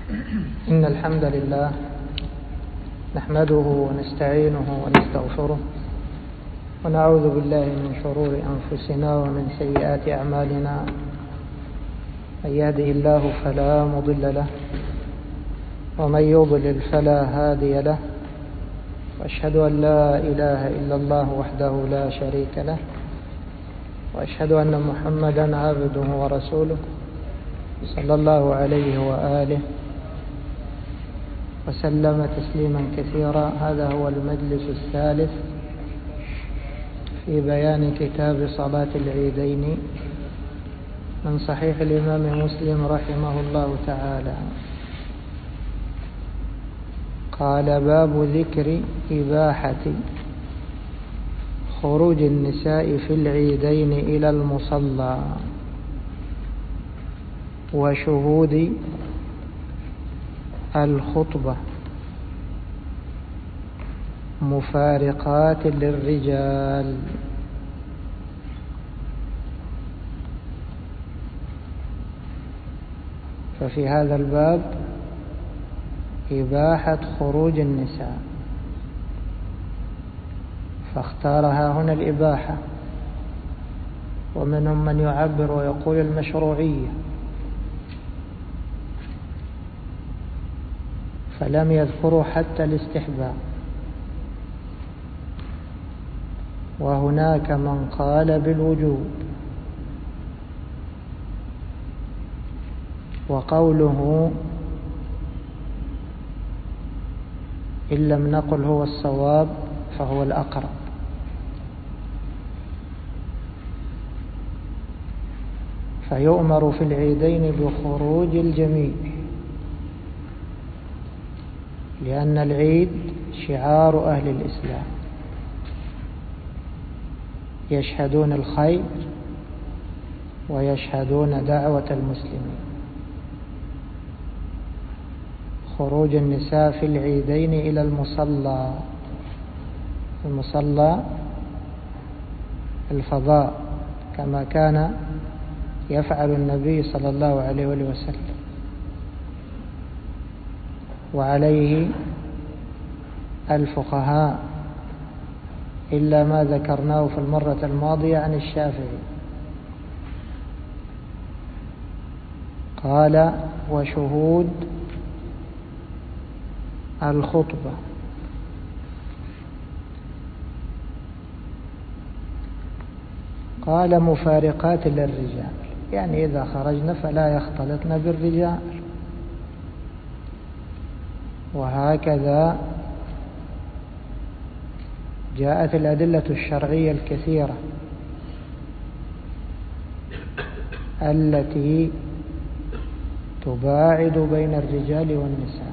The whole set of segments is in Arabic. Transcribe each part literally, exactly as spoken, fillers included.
إن الحمد لله نحمده ونستعينه ونستغفره ونعوذ بالله من شرور أنفسنا ومن سيئات أعمالنا. من يهده الله فلا مضل له ومن يضلل فلا هادي له، وأشهد أن لا إله إلا الله وحده لا شريك له، وأشهد أن محمدا عبده ورسوله صلى الله عليه وآله وسلم تسليما كثيرا. هذا هو المجلس الثالث في بيان كتاب صلاة العيدين من صحيح الإمام مسلم رحمه الله تعالى. قال: باب ذكر إباحة خروج النساء في العيدين إلى المصلى وشهود الخطبة مفارقات للرجال. ففي هذا الباب إباحة خروج النساء، فاختارها هنا الإباحة، ومنهم من يعبر ويقول المشروعية، فلم يذكروا حتى الاستحباب. وهناك من قال بالوجوب، وقوله إن لم نقل هو الصواب فهو الأقرب. فيؤمر في العيدين بخروج الجميع، لأن العيد شعار أهل الإسلام، يشهدون الخير ويشهدون دعوة المسلمين. خروج النساء في العيدين إلى المصلى، المصلى الفضاء، كما كان يفعل النبي صلى الله عليه وسلم. وعليه الفقهاء، إلا ما ذكرناه في المرة الماضية عن الشافعي. قال: وشهود الخطبة. قال: مفارقات للرجال، يعني إذا خرجنا فلا يختلطن بالرجال. وهكذا جاءت الأدلة الشرعية الكثيرة التي تباعد بين الرجال والنساء.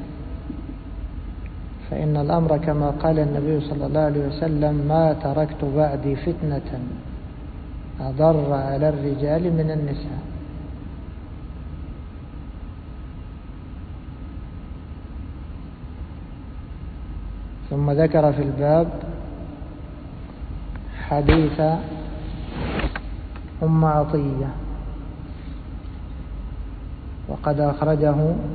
فإن الأمر كما قال النبي صلى الله عليه وسلم: ما تركت بعدي فتنة أضر على الرجال من النساء. ثم ذكر في الباب حديث أم عطية، وقد أخرجه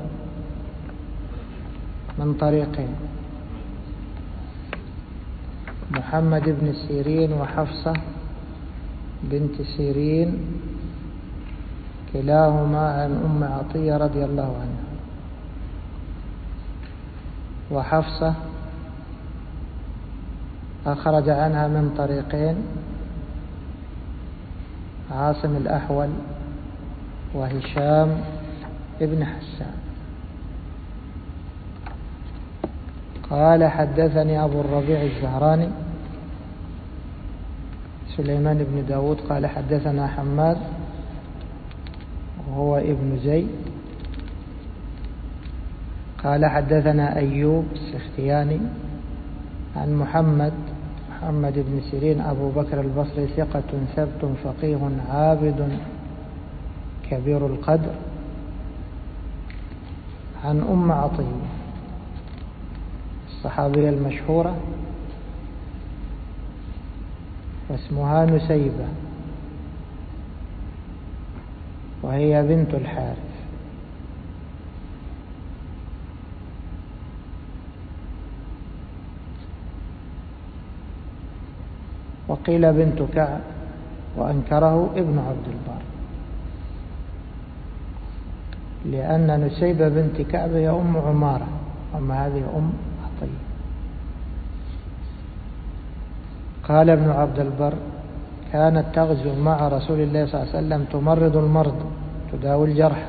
من طريقين: محمد بن سيرين وحفصة بنت سيرين، كلاهما عن أم عطية رضي الله عنها. وحفصة أخرج عنها من طريقين: عاصم الأحول وهشام ابن حسان. قال: حدثني أبو الربيع الزهراني سليمان بن داود قال: حدثنا حماد وهو ابن زيد قال: حدثنا أيوب السختياني عن محمد محمد بن سيرين أبو بكر البصري ثقة ثبت فقيه عابد كبير القدر، عن أم عطية الصحابية المشهورة واسمها نسيبة، وهي بنت الحارث. وقيل بنت كعب، وأنكره ابن عبد البر، لأن نسيبة بنت كعب هي أم عمارة، أما هذه أم عطية. قال ابن عبد البر: كانت تغزو مع رسول الله صلى الله عليه وسلم تمرض المرضى، تداوي الجرحى،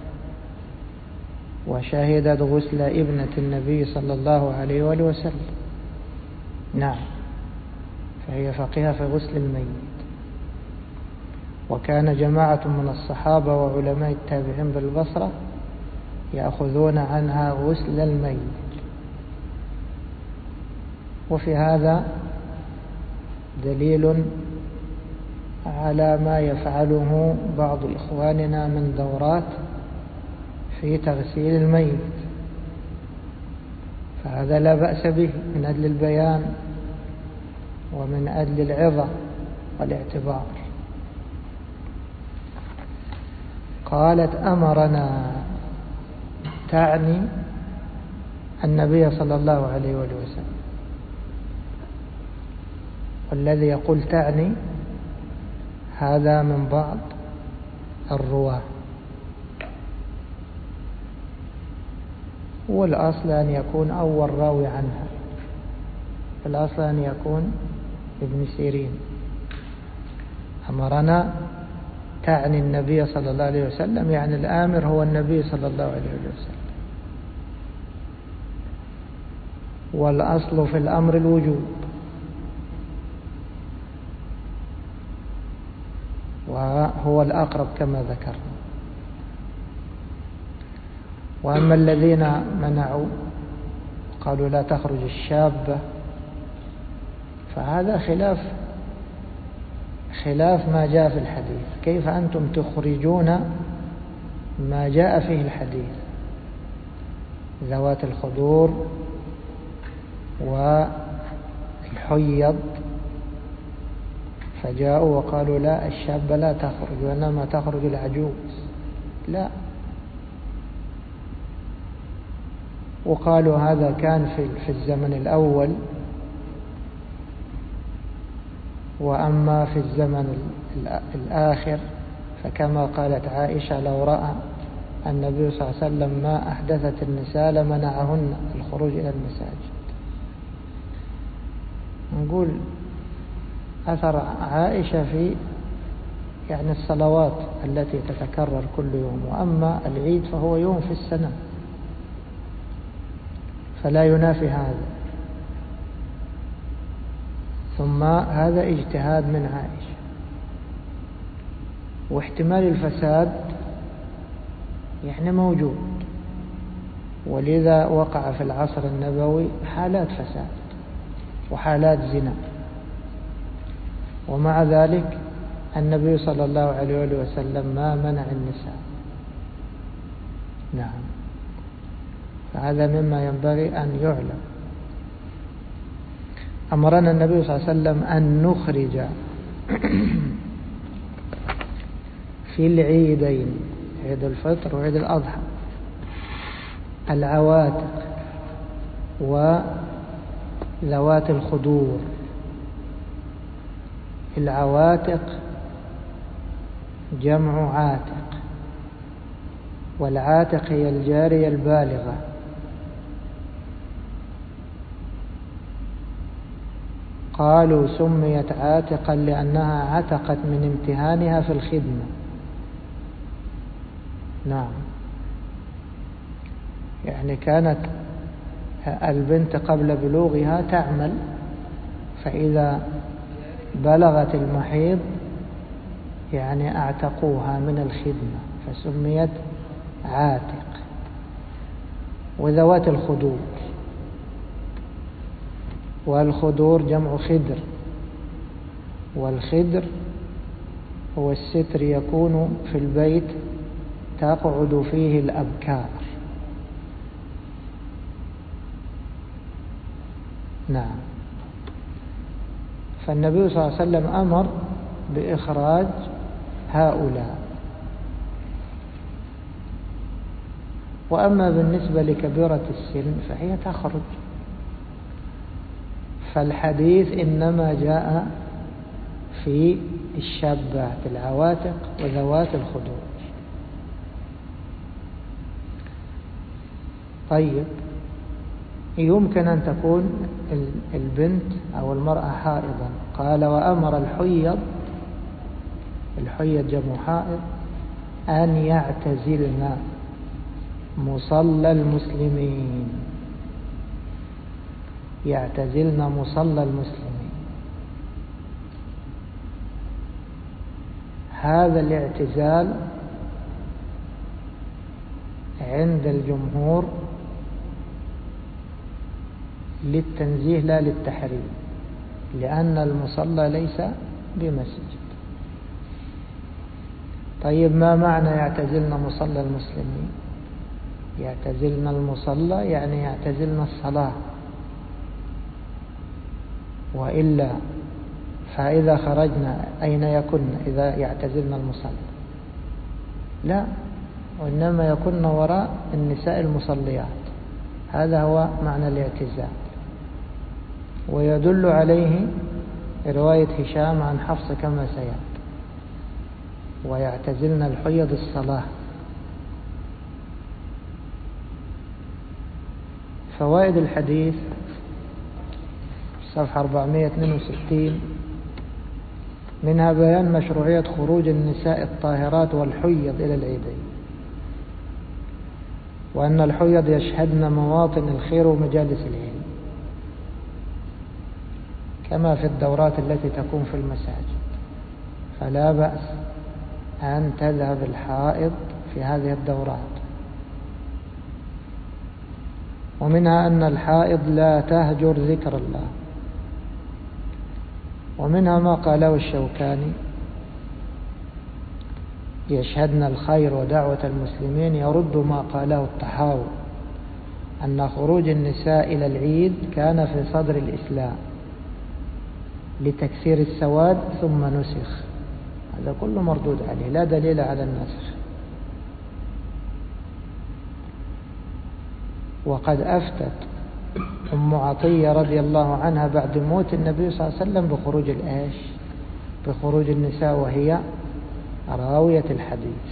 وشهدت غسل ابنة النبي صلى الله عليه وآله وسلم. نعم، فهي فقيهة في غسل الميت. وكان جماعة من الصحابة وعلماء التابعين بالبصرة يأخذون عنها غسل الميت. وفي هذا دليل على ما يفعله بعض إخواننا من دورات في تغسيل الميت، فهذا لا بأس به من أجل البيان ومن أجل العظة والاعتبار. قالت: أمرنا، تعني النبي صلى الله عليه وسلم. والذي يقول تعني هذا من بعض الرواة، والأصل أن يكون أول راوي عنها، الأصل أن يكون ابن سيرين. أمرنا تعني النبي صلى الله عليه وسلم، يعني الآمر هو النبي صلى الله عليه وسلم. والأصل في الأمر الوجوب، وهو الأقرب كما ذكرنا. وأما الذين منعوا قالوا لا تخرج الشابة، فهذا خلاف خلاف ما جاء في الحديث. كيف أنتم تخرجون ما جاء فيه الحديث؟ ذوات الخدور والحيض، فجاءوا وقالوا لا، الشابة لا تخرج، وإنما تخرج العجوز. لا، وقالوا هذا كان في في الزمن الأول، وأما في الزمن الآخر فكما قالت عائشة: لو رأى النبي صلى الله عليه وسلم ما أحدثت النساء لمنعهن الخروج إلى المساجد. نقول أثر عائشة في يعني الصلوات التي تتكرر كل يوم، وأما العيد فهو يوم في السنة، فلا ينافي هذا. ثم هذا اجتهاد من عائشة، واحتمال الفساد يعني موجود، ولذا وقع في العصر النبوي حالات فساد وحالات زنا، ومع ذلك النبي صلى الله عليه وسلم ما منع النساء. نعم، فهذا مما ينبغي أن يعلم. أمرنا النبي صلى الله عليه وسلم أن نخرج في العيدين، عيد الفطر وعيد الأضحى، العواتق وذوات الخدور. العواتق جمع عاتق، والعاتق هي الجارية البالغة. قالوا سميت عاتقا لأنها عتقت من امتهانها في الخدمة. نعم، يعني كانت البنت قبل بلوغها تعمل، فإذا بلغت المحيض يعني اعتقوها من الخدمة فسميت عاتق. وذوات الخدور، والخدور جمع خدر، والخدر هو الستر يكون في البيت تقعد فيه الأبكار. نعم، فالنبي صلى الله عليه وسلم أمر بإخراج هؤلاء. وأما بالنسبة لكبيرة السن فهي تخرج، فالحديث إنما جاء في الشابات العواتق وذوات الخدور. طيب، يمكن أن تكون البنت أو المرأة حائضا. قال وأمر الحيض، الحيض جمع حائض، أن يعتزلن مصلى المسلمين، يعتزلن مصلى المسلمين. هذا الاعتزال عند الجمهور للتنزيه لا للتحريم، لأن المصلى ليس بمسجد. طيب، ما معنى يعتزلن مصلى المسلمين؟ يعتزلن المصلى يعني يعتزلن الصلاة، وإلا فإذا خرجنا أين يكن إذا يعتزلن المصلى؟ لا، وإنما يكن وراء النساء المصليات. هذا هو معنى الاعتزال. ويدل عليه رواية هشام عن حفص كما سيأتي: ويعتزلن الحيض الصلاة. فوائد الحديث صفحة أربعمائة واثنين وستين: منها بيان مشروعية خروج النساء الطاهرات والحيض إلى العيدين، وأن الحيض يشهدن مواطن الخير ومجالس العلم كما في الدورات التي تكون في المساجد، فلا بأس أن تذهب الحائض في هذه الدورات. ومنها أن الحائض لا تهجر ذكر الله. ومنها ما قاله الشوكاني: يشهدن الخير ودعوة المسلمين، يرد ما قاله الطحاوي أن خروج النساء إلى العيد كان في صدر الإسلام لتكسير السواد ثم نسخ. هذا كله مردود عليه، لا دليل على النسخ. وقد أفتت أم عطية رضي الله عنها بعد موت النبي صلى الله عليه وسلم بخروج الآش بخروج النساء، وهي راوية الحديث.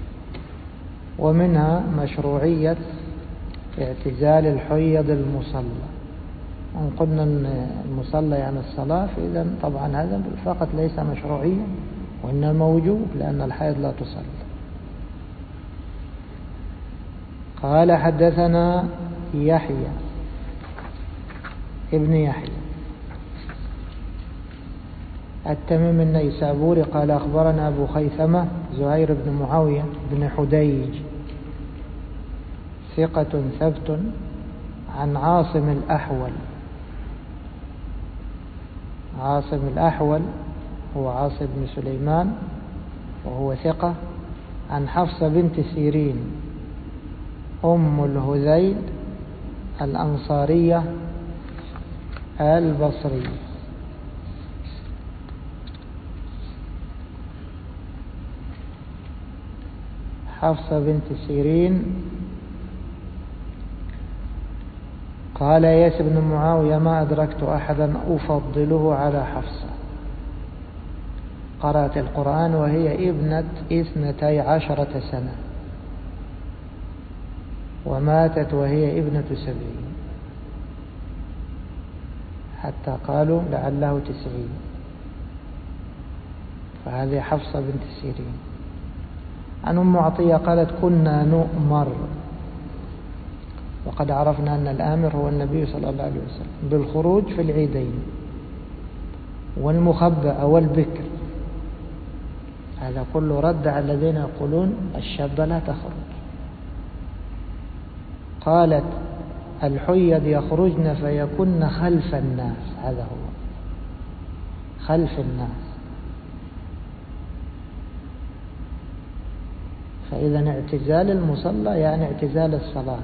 ومنها مشروعية اعتزال الحيض المصلى. وإن قلنا أن المصلى يعني الصلاة، فإذا طبعا هذا فقط ليس مشروعيا وإنما وجوب، لأن الحيض لا تصلى. قال حدثنا يحيى ابن يحيى التميمي النيسابوري قال أخبرنا أبو خيثمة زهير بن معاوية بن حديج ثقة ثبت عن عاصم الأحول. عاصم الأحول هو عاصم بن سليمان وهو ثقة، عن حفصة بنت سيرين أم الهذيل الأنصارية البصرية. حفصة بنت سيرين قال ياس بن معاوية: ما أدركت أحدا أفضله على حفصة. قرأت القرآن وهي ابنة اثنتي عشرة سنة، وماتت وهي ابنة سبعين، حتى قالوا لعله تسعين. فهذه حفصة بنت سيرين. عن أم عطية قالت: كنا نؤمر، وقد عرفنا أن الآمر هو النبي صلى الله عليه وسلم، بالخروج في العيدين، والمخبأ والبكر. هذا كله رد على الذين يقولون الشابة لا تخرج. قالت: الحيض يخرجن فيكن خلف الناس. هذا هو خلف الناس. فإذا اعتزال المصلى يعني اعتزال الصلاة،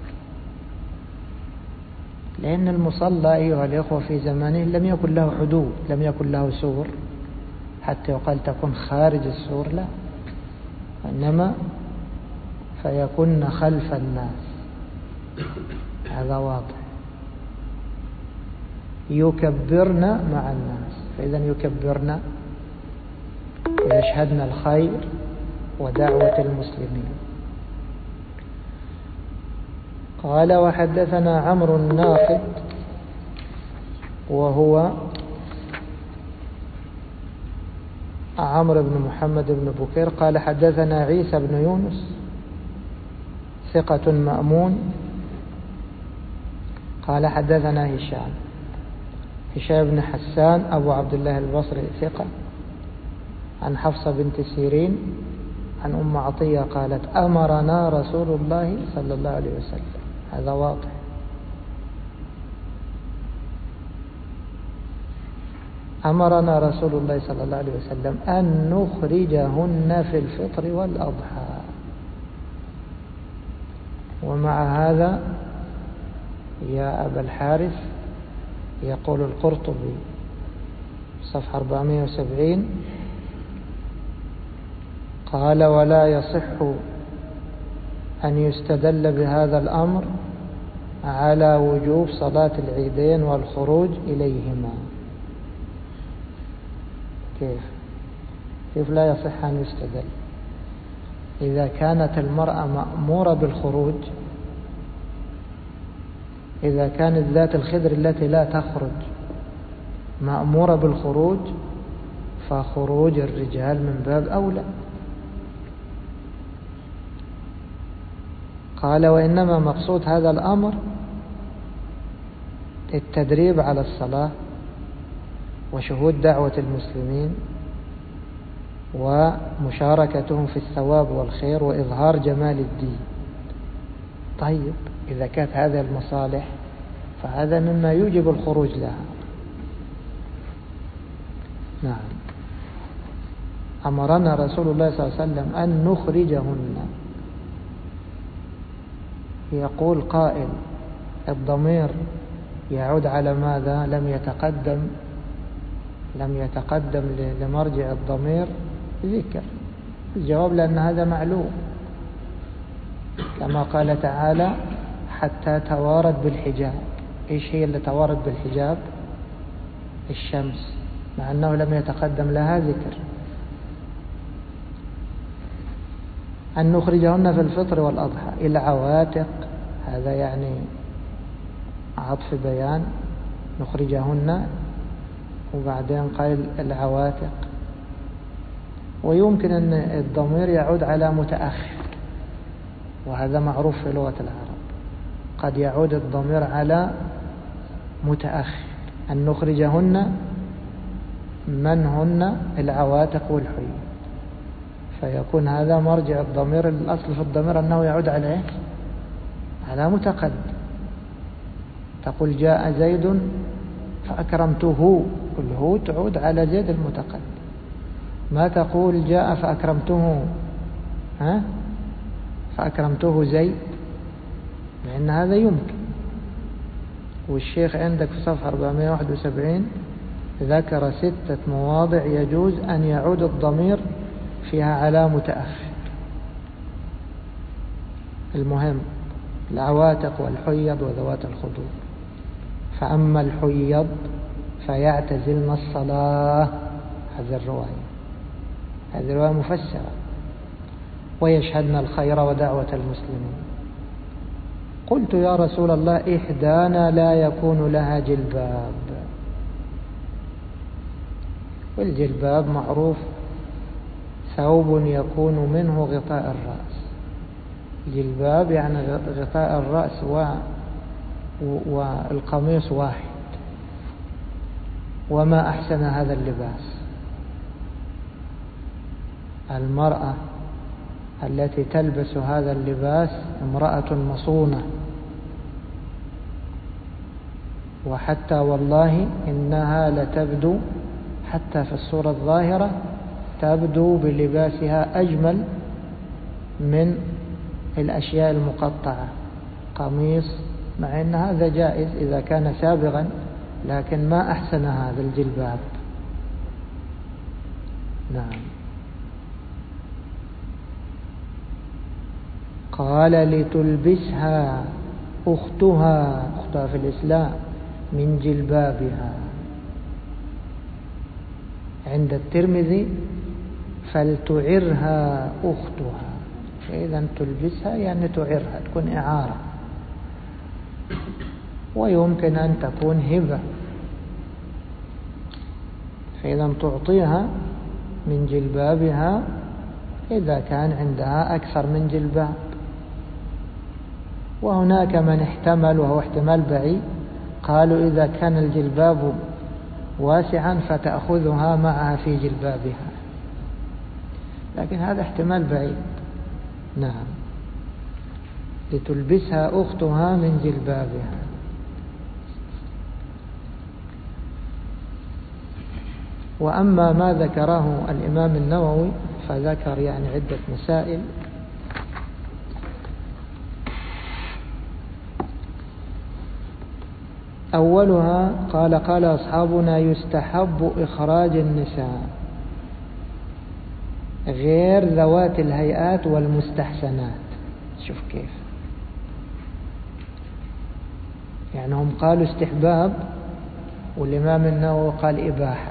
لأن المصلى أيها الإخوة في زمانه لم يكن له حدود، لم يكن له سور حتى يقال تكون خارج السور، لا، إنما فيكن خلف الناس. هذا واضح. يكبرن مع الناس، فإذا يكبرن ويشهدن الخير ودعوة المسلمين. قال وحدثنا عمرو الناقد وهو عمرو بن محمد بن بكير قال حدثنا عيسى بن يونس ثقة مأمون قال حدثنا هشام هشام بن حسان أبو عبد الله البصري ثقة عن حفصة بنت سيرين عن أم عطية قالت أمرنا رسول الله صلى الله عليه وسلم. هذا واضح. أمرنا رسول الله صلى الله عليه وسلم أن نخرجهن في الفطر والأضحى. ومع هذا يا أبا الحارث يقول القرطبي صفحة أربعمائة وسبعين قال ولا يصح أن يستدل بهذا الأمر على وجوب صلاة العيدين والخروج إليهما. كيف كيف لا يصح أن يستدل؟ إذا كانت المرأة مأمورة بالخروج، إذا كانت ذات الخدر التي لا تخرج مأمورة بالخروج فخروج الرجال من باب أولى. قال وإنما مقصود هذا الأمر التدريب على الصلاة وشهود دعوة المسلمين ومشاركتهم في الثواب والخير وإظهار جمال الدين. طيب إذا كانت هذه المصالح فهذا مما يوجب الخروج لها. نعم. أمرنا رسول الله صلى الله عليه وسلم أن نخرجهن. يقول قائل الضمير يعود على ماذا؟ لم يتقدم لم يتقدم لمرجع الضمير ذكر. الجواب لأن هذا معلوم، كما قال تعالى حتى توارد بالحجاب. إيش هي اللي توارد بالحجاب؟ الشمس، مع أنه لم يتقدم لها ذكر. أن نخرجهن في الفطر والأضحى العواتق، هذا يعني عطف بيان، نخرجهن وبعدين قال العواتق. ويمكن أن الضمير يعود على متأخر، وهذا معروف في لغة العرب، قد يعود الضمير على متأخر. أن نخرجهن من هن العواتق والحيي، فيكون هذا مرجع الضمير. الأصل في الضمير أنه يعود على إيه؟ على متقدم. تقول جاء زيد فأكرمته، كل هو تعود على زيد المتقدم. ما تقول جاء فأكرمته ها فأكرمته زيد، لأن هذا يمكن. والشيخ عندك في صفحة أربعمائة وواحد وسبعين ذكر ستة مواضع يجوز أن يعود الضمير فيها على متأخر. المهم العواتق والحيض وذوات الخدور. فأما الحيض فيعتزلن الصلاة، هذه الرواية هذه الرواية مفسرة، ويشهدن الخير ودعوة المسلمين. قلت يا رسول الله إحدانا لا يكون لها جلباب. والجلباب معروف ثوب يكون منه غطاء الرأس. جلباب يعني غطاء الرأس و... والقميص واحد. وما أحسن هذا اللباس. المرأة التي تلبس هذا اللباس امرأة مصونة، وحتى والله إنها لتبدو حتى في الصورة الظاهرة تبدو بلباسها أجمل من الأشياء المقطعة. قميص، مع أن هذا جائز إذا كان سابغا، لكن ما أحسن هذا الجلباب. نعم. قال لتلبسها أختها أختها في الإسلام من جلبابها. عند الترمذي فلتعرها أختها. فإذا تلبسها يعني تعرها، تكون إعارة، ويمكن أن تكون هبة. فإذا تعطيها من جلبابها إذا كان عندها أكثر من جلباب. وهناك من احتمل، وهو احتمال بعيد، قالوا إذا كان الجلباب واسعا فتأخذها معها في جلبابها، لكن هذا احتمال بعيد. نعم، لتلبسها أختها من جلبابها. وأما ما ذكره الإمام النووي فذكر يعني عدة مسائل. أولها قال قال أصحابنا يستحب إخراج النساء غير ذوات الهيئات والمستحسنات. شوف كيف، يعني هم قالوا استحباب والإمام النووي قال إباحة،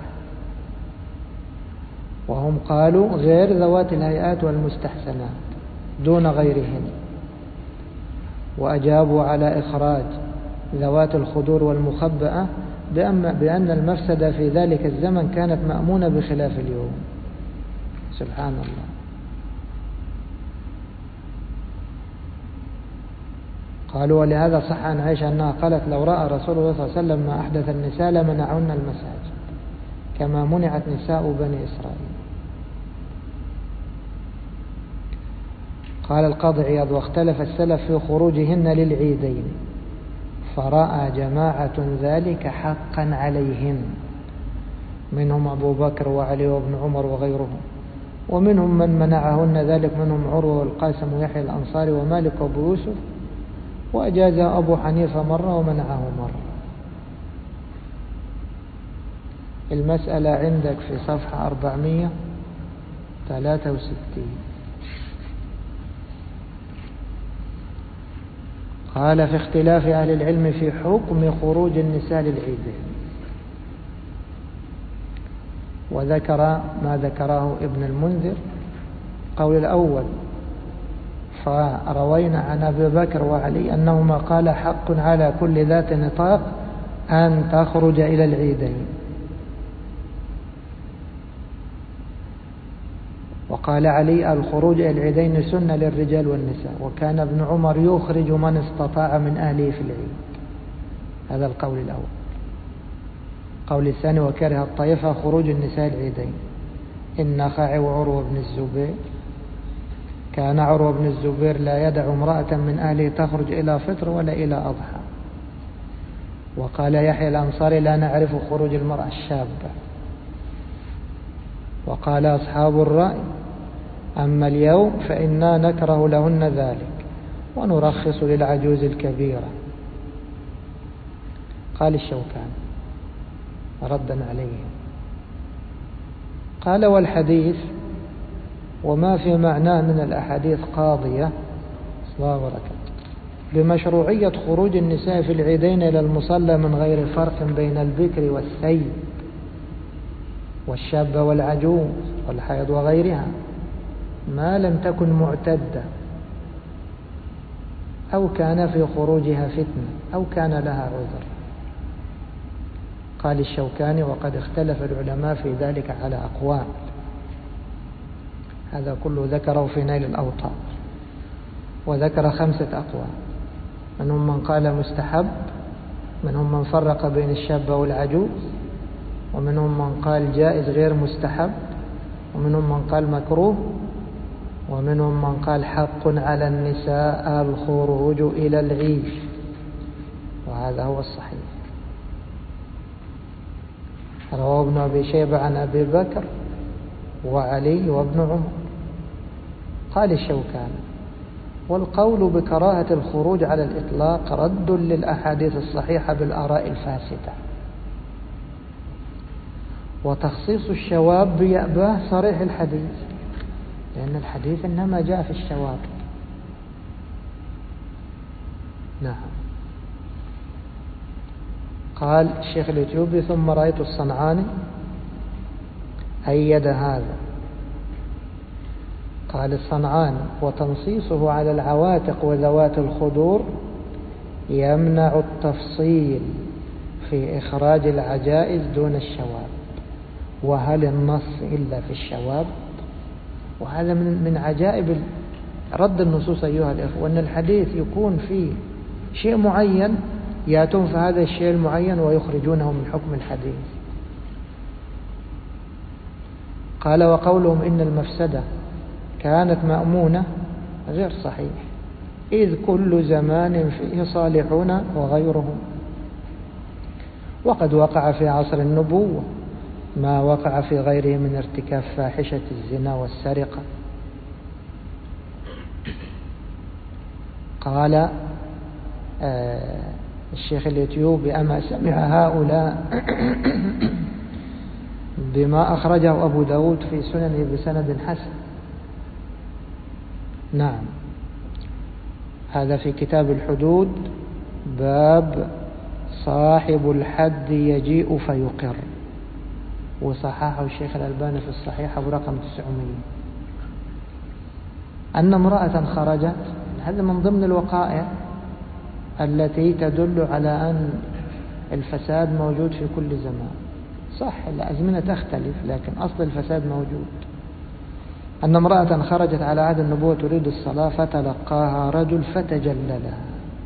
وهم قالوا غير ذوات الهيئات والمستحسنات دون غيرهن، وأجابوا على إخراج ذوات الخدور والمخبأة بأن المفسدة في ذلك الزمن كانت مأمونة بخلاف اليوم. سبحان الله. قالوا ولهذا صح عن عائشة أنها قالت لو رأى رسول الله صلى الله عليه وسلم ما أحدث النساء لمنعهن المساجد كما منعت نساء بني إسرائيل. قال القاضي عياض واختلف السلف في خروجهن للعيدين، فرأى جماعة ذلك حقا عليهم، منهم أبو بكر وعلي وابن عمر وغيرهم، ومنهم من منعهن ذلك، منهم عروة والقاسم ويحيى الأنصاري ومالك وابو يوسف، وأجازه أبو حنيفة مرة ومنعه مرة. المسألة عندك في صفحة أربعمائة وثلاثة وستين. قال في اختلاف أهل العلم في حكم خروج النساء للعيدين، وذكر ما ذكره ابن المنذر. قول الأول فروينا عن أبي بكر وعلي أنهما قال حق على كل ذات نطاق أن تخرج إلى العيدين، وقال علي الخروج إلى العيدين سنة للرجال والنساء، وكان ابن عمر يخرج من استطاع من أهله في العيد. هذا القول الأول. قول الثاني وكره الطائفة خروج النساء العيدين، النخعي وعروة بن الزبير. كان عروة بن الزبير لا يدع امرأة من أهله تخرج إلى فطر ولا إلى أضحى. وقال يحيى الأنصاري لا نعرف خروج المرأة الشابة. وقال أصحاب الرأي أما اليوم فإنا نكره لهن ذلك ونرخص للعجوز الكبيرة. قال الشوكاني ردا عليهم، قال والحديث وما في معناه من الأحاديث قاضية بمشروعية خروج النساء في العيدين إلى المصلى من غير فرق بين البكر والثيب والشاب والعجوز والحيض وغيرها، ما لم تكن معتدة أو كان في خروجها فتنة أو كان لها عذر. قال الشوكاني وقد اختلف العلماء في ذلك على أقوال، هذا كله ذكره في نيل الأوطار، وذكر خمسة أقوال، منهم من قال مستحب، منهم من فرق بين الشاب والعجوز، ومنهم من قال جائز غير مستحب، ومنهم من قال مكروه، ومنهم من قال حق على النساء الخروج إلى العيد، وهذا هو الصحيح. رواه ابن أبي شيبة عن أبي بكر وعلي وابن عمر. قال الشوكاني والقول بكراهة الخروج على الإطلاق رد للأحاديث الصحيحة بالآراء الفاسدة، وتخصيص الشواب بيأباه صريح الحديث، لأن الحديث إنما جاء في الشواب. نعم. قال الشيخ الإثيوبي ثم رأيت الصنعاني أيد هذا قال الصنعاني: وتنصيصه على العواتق وذوات الخدور يمنع التفصيل في إخراج العجائز دون الشواب. وهل النص إلا في الشواب؟ وهذا من من عجائب رد النصوص أيها الإخوة، أن الحديث يكون فيه شيء معين يأتون في هذا الشيء المعين ويخرجونه من حكم الحديث. قال: وقولهم إن المفسدة كانت مأمونة غير صحيح، إذ كل زمان فيه صالحون وغيرهم، وقد وقع في عصر النبوة ما وقع في غيره من ارتكاب فاحشة الزنا والسرقة. قال آه الشيخ الإثيوبي: أما سمع هؤلاء بما أخرجه أبو داود في سننه بسند حسن. نعم، هذا في كتاب الحدود، باب صاحب الحد يجيء فيقر، وصححه الشيخ الألباني في الصحيح برقم تسعمية. أن امرأة خرجت، هذا من ضمن الوقائع التي تدل على أن الفساد موجود في كل زمان. صح الأزمنة تختلف، لكن أصل الفساد موجود. أن امرأة خرجت على عهد النبوة تريد الصلاة، فتلقاها رجل فتجللها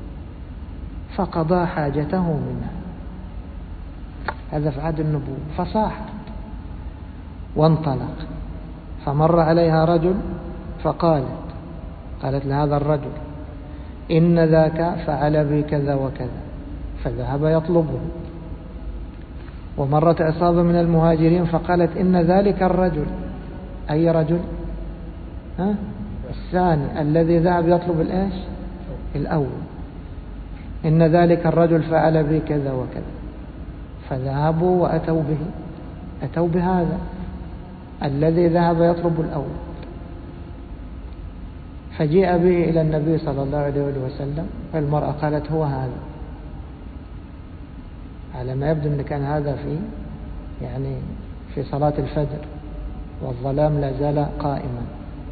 فقضى حاجته منها، هذا في عهد النبوة. فصاحت وانطلق، فمر عليها رجل فقالت قالت لهذا الرجل: إن ذاك فعل بي كذا وكذا، فذهب يطلبه. ومرت عصابة من المهاجرين فقالت: إن ذلك الرجل، أي رجل؟ ها؟ الثاني الذي ذهب يطلب الإيش؟ الأول. إن ذلك الرجل فعل بي كذا وكذا، فذهبوا وأتوا به، أتوا بهذا الذي ذهب يطلب الأول، فجيء به إلى النبي صلى الله عليه وسلم، فالمرأة قالت: هو هذا. على ما يبدو أن كان هذا في يعني في صلاة الفجر والظلام لا زال قائما.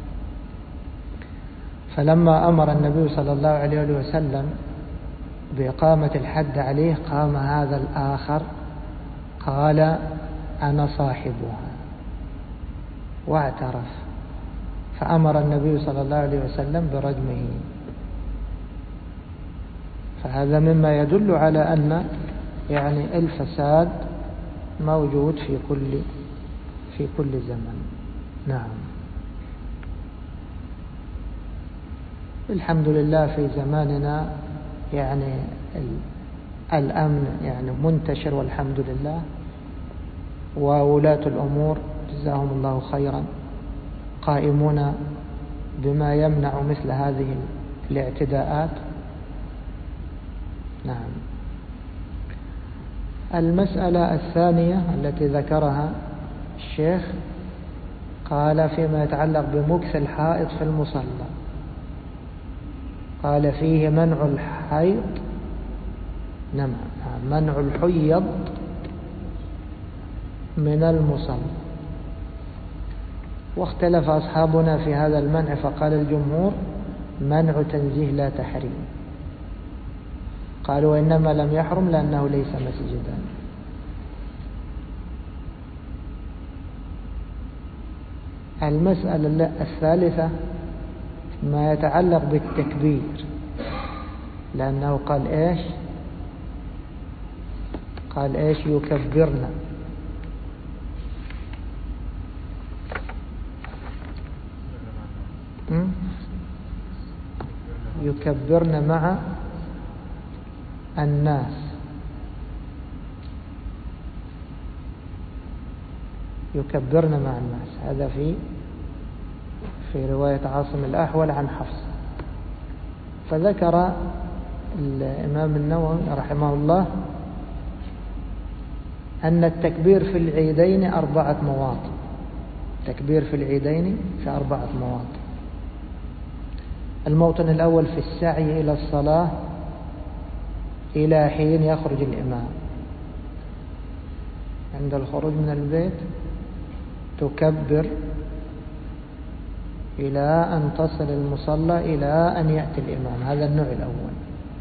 فلما أمر النبي صلى الله عليه وسلم بإقامة الحد عليه، قام هذا الآخر قال: أنا صاحبها، واعترف. فأمر النبي صلى الله عليه وسلم برجمه. فهذا مما يدل على أن يعني الفساد موجود في كل في كل زمن. نعم، الحمد لله في زماننا يعني الأمن يعني منتشر والحمد لله، وولاة الأمور جزاهم الله خيرا قائمون بما يمنع مثل هذه الاعتداءات. نعم. المسألة الثانية التي ذكرها الشيخ قال فيما يتعلق بمكث الحائط في المصلى، قال: فيه منع الحيض، نعم، منع الحيض من المصلى. واختلف أصحابنا في هذا المنع، فقال الجمهور: منع تنزيه لا تحريم. قالوا: إنما لم يحرم لأنه ليس مسجدا. المسألة الثالثة ما يتعلق بالتكبير، لأنه قال إيش قال إيش يكبرنا. يكبرن مع الناس، يكبرن مع الناس، هذا في في رواية عاصم الأحول عن حفص. فذكر الإمام النووي رحمه الله أن التكبير في العيدين أربعة مواطن، التكبير في العيدين في أربعة مواطن. الموطن الأول في السعي إلى الصلاة إلى حين يخرج الإمام. عند الخروج من البيت تكبر إلى أن تصل المصلى إلى أن يأتي الإمام. هذا النوع الأول.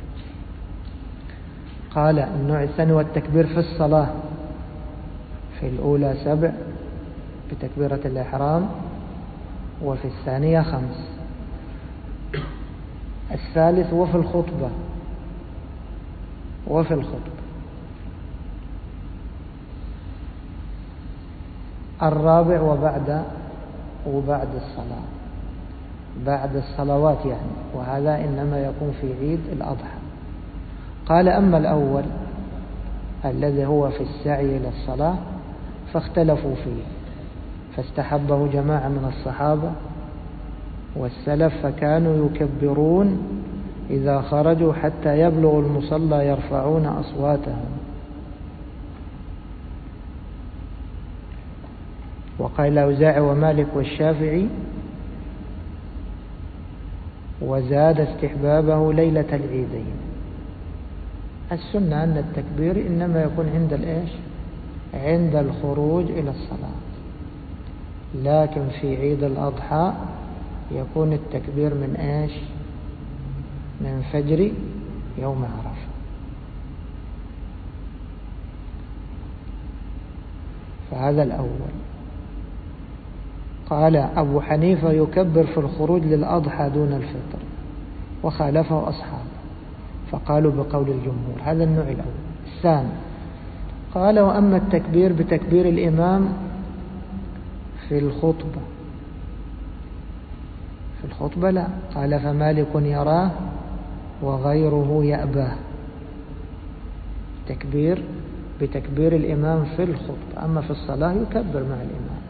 قال النوع الثاني والتكبير في الصلاة، في الأولى سبع بتكبيرة الإحرام، وفي الثانية خمس. الثالث وفي الخطبة، وفي الخطبة. الرابع وبعد وبعد الصلاة، بعد الصلوات يعني، وهذا إنما يكون في عيد الأضحى. قال أما الأول الذي هو في السعي إلى الصلاة فاختلفوا فيه، فاستحبه جماعة من الصحابة والسلف، فكانوا يكبرون إذا خرجوا حتى يبلغوا المصلى يرفعون أصواتهم. وقال الأوزاعي ومالك والشافعي وزاد استحبابه ليلة العيدين. السنة أن التكبير إنما يكون عند الإيش؟ عند الخروج إلى الصلاة، لكن في عيد الأضحى يكون التكبير من إيش؟ من فجر يوم عرفة. فهذا الأول. قال أبو حنيفة يكبر في الخروج للأضحى دون الفطر، وخالفه أصحابه فقالوا بقول الجمهور. هذا النوع الأول. الثاني قال وأما التكبير بتكبير الإمام في الخطبة، في الخطبة لا. قال فمالك يراه وغيره يأباه. تكبير بتكبير الإمام في الخطبة، أما في الصلاة يكبر مع الإمام،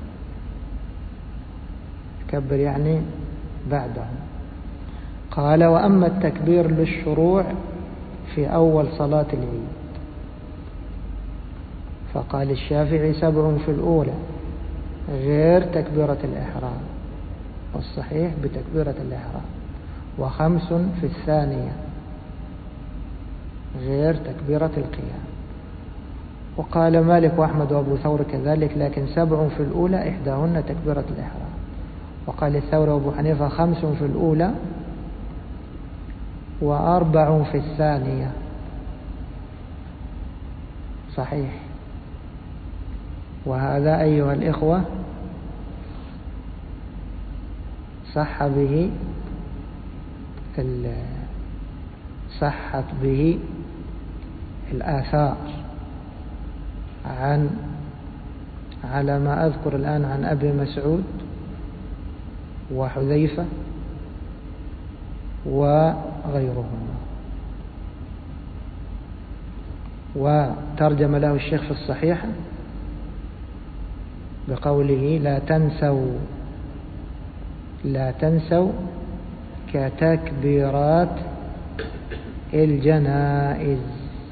يكبر يعني بعده. قال وأما التكبير للشروع في أول صلاة العيد فقال الشافعي سبع في الأولى غير تكبيرة الإحرام، والصحيح بتكبيرة الإحرام، وخمس في الثانية غير تكبيرة القيام. وقال مالك وأحمد وأبو ثور كذلك، لكن سبع في الأولى إحداهن تكبيرة الإحرام. وقال الثوري وأبو حنيفة خمس في الأولى وأربع في الثانية. صحيح. وهذا أيها الإخوة صح به صحت به الآثار عن على ما أذكر الآن عن أبي مسعود وحذيفة وغيرهما. وترجم له الشيخ في الصحيح بقوله لا تنسوا لا تنسوا كتكبيرات الجنائز،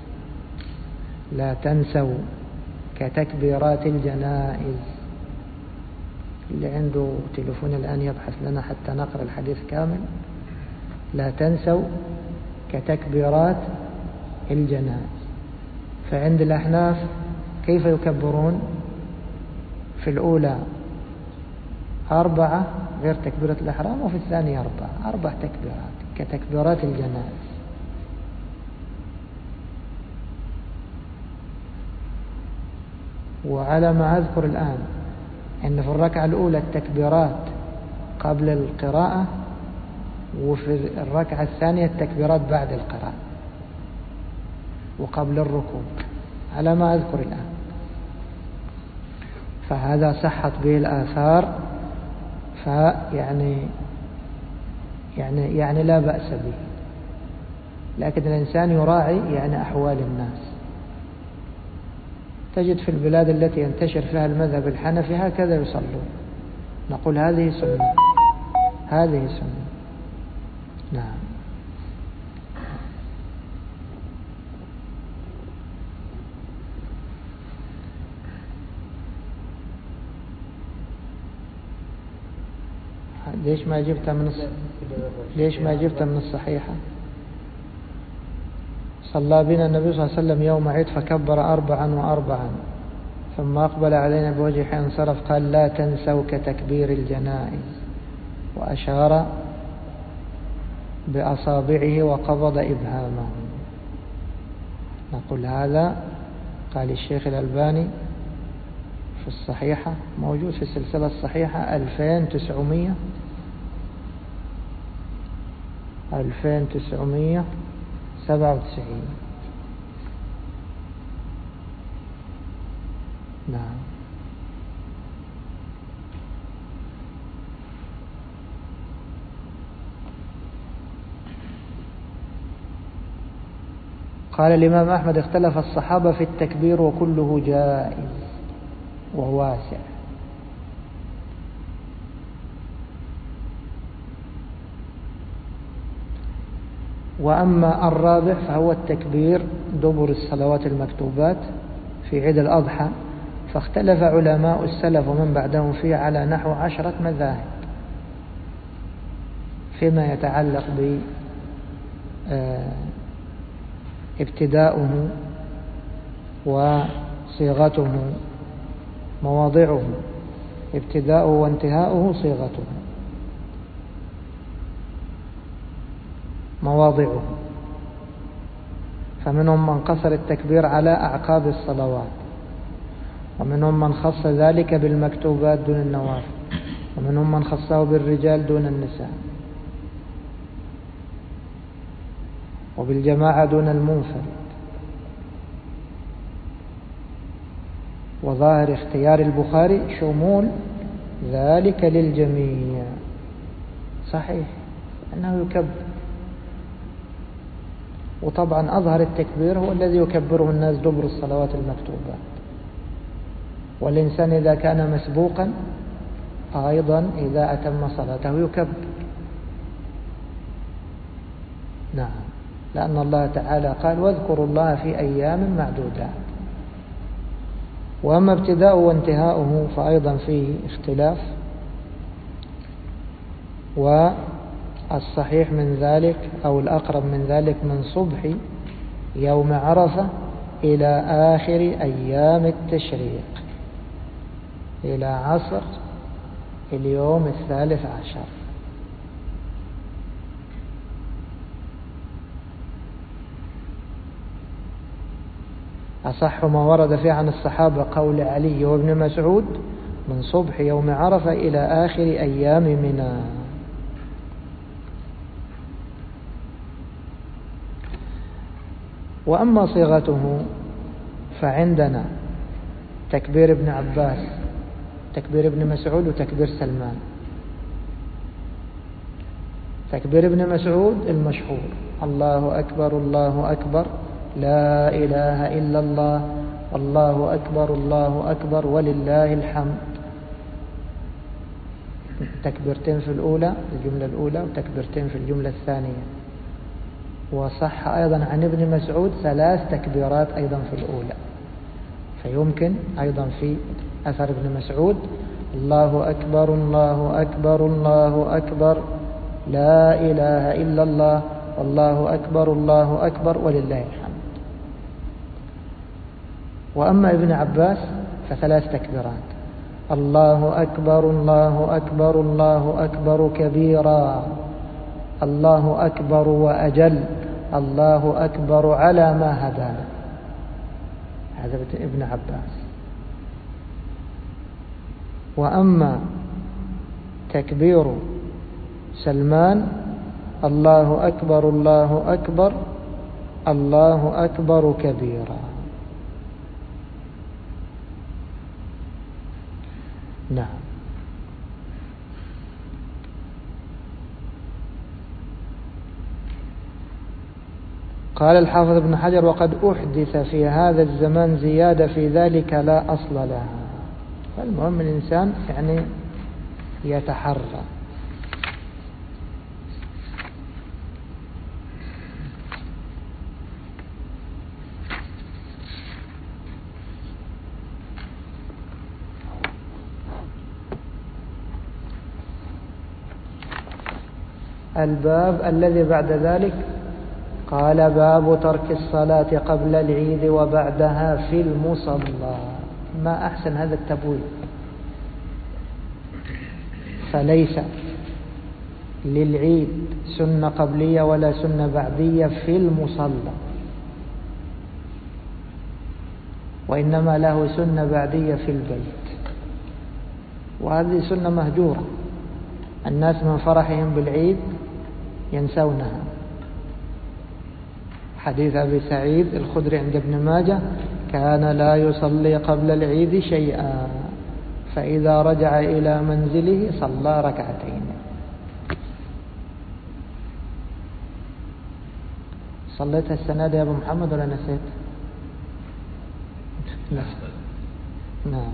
لا تنسوا كتكبيرات الجنائز. اللي عنده تليفون الآن يبحث لنا حتى نقرأ الحديث كامل. لا تنسوا كتكبيرات الجنائز. فعند الأحناف كيف يكبرون؟ في الأولى أربعة غير تكبيرة الإحرام، وفي الثانية أربعة أربع تكبيرات كتكبيرات الجنائز. وعلى ما أذكر الآن أن في الركعة الأولى التكبيرات قبل القراءة، وفي الركعة الثانية التكبيرات بعد القراءة وقبل الركوع، على ما أذكر الآن. فهذا صحت به الآثار، فيعني يعني يعني لا بأس به، لكن الإنسان يراعي يعني أحوال الناس. تجد في البلاد التي ينتشر فيها المذهب الحنفي هكذا يصلون، نقول هذه سنة، هذه سنة. نعم. ليش ما جبتها من الص... ليش ما جبتها من الصحيحة؟ صلى بنا النبي صلى الله عليه وسلم يوم عيد فكبر أربعا وأربعا، ثم أقبل علينا بوجه حين انصرف قال لا تنسوا كتكبير الجنائز. وأشار بأصابعه وقبض إبهامه. نقول هذا قال الشيخ الألباني في الصحيحة، موجود في السلسلة الصحيحة ألفين وتسعمائة ألفين وتسعمائة وسبعة وتسعين. نعم. قال الإمام أحمد اختلف الصحابة في التكبير وكله جائز وواسع. وأما الرابع فهو التكبير دبر الصلوات المكتوبات في عيد الأضحى، فاختلف علماء السلف ومن بعدهم فيه على نحو عشرة مذاهب فيما يتعلق ب ابتداؤه وصيغته، مواضعه، ابتداؤه وانتهاؤه، صيغته، مواضعه. فمنهم من قصر التكبير على أعقاب الصلوات، ومنهم من خص ذلك بالمكتوبات دون النوافل، ومنهم من خصه بالرجال دون النساء، وبالجماعة دون المنفرد. وظاهر اختيار البخاري شمول ذلك للجميع. صحيح أنه يكبر، وطبعا أظهر التكبير هو الذي يكبره الناس دبر الصلوات المكتوبات. والإنسان إذا كان مسبوقا أيضا إذا أتم صلاته يكبر. نعم، لأن الله تعالى قال واذكروا الله في أيام معدودات. وأما ابتداء وانتهاؤه فأيضا فيه اختلاف، والصحيح من ذلك أو الأقرب من ذلك من صبح يوم عرفة إلى آخر أيام التشريق، إلى عصر اليوم الثالث عشر. أصح ما ورد فيه عن الصحابة قول علي وابن مسعود من صبح يوم عرفة إلى آخر أيام منى. وأما صيغته فعندنا تكبير ابن عباس، تكبير ابن مسعود، وتكبير سلمان. تكبير ابن مسعود المشهور الله أكبر الله أكبر لا إله إلا الله الله أكبر الله أكبر ولله الحمد. تكبيرتين في الأولى، الجملة الأولى، وتكبيرتين في الجملة الثانية. وصح أيضا عن ابن مسعود ثلاث تكبيرات أيضا في الأولى. فيمكن أيضا في أثر ابن مسعود الله أكبر الله أكبر الله أكبر لا إله إلا الله والله أكبر الله أكبر ولله الحمد. وأما ابن عباس فثلاث تكبيرات الله أكبر الله أكبر الله أكبر كبيرا الله أكبر وأجل الله أكبر على ما هدانا. هذا ابن عباس. وأما تكبير سلمان الله أكبر الله أكبر الله أكبر كبيرا. نعم. قال الحافظ ابن حجر وقد أحدث في هذا الزمان زيادة في ذلك لا أصل لها. فالمهم الإنسان يعني يتحرى. الباب الذي بعد ذلك قال باب ترك الصلاة قبل العيد وبعدها في المصلى. ما أحسن هذا التبويب. فليس للعيد سنة قبلية ولا سنة بعدية في المصلى، وإنما له سنة بعدية في البيت، وهذه سنة مهجورة. الناس من فرحهم بالعيد ينسونها. حديث أبي سعيد الخدري عند ابن ماجه: كان لا يصلي قبل العيد شيئا، فإذا رجع إلى منزله صلى ركعتين. صليتها السنة دي يا أبو محمد ولا نسيت؟ نعم.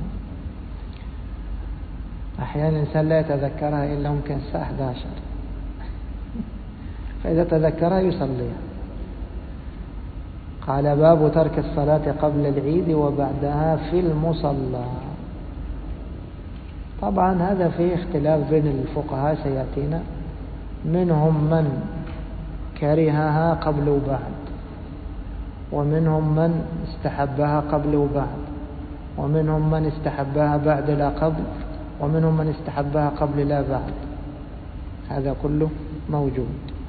أحيانا الإنسان لا يتذكرها إلا ممكن الساعة أحد عشر، فإذا تذكرها يصليها. قال: باب ترك الصلاة قبل العيد وبعدها في المصلى. طبعا هذا فيه اختلاف بين الفقهاء سيأتينا، منهم من كرهها قبل وبعد، ومنهم من استحبها قبل وبعد، ومنهم من استحبها بعد لا قبل، ومنهم من استحبها قبل لا بعد. هذا كله موجود.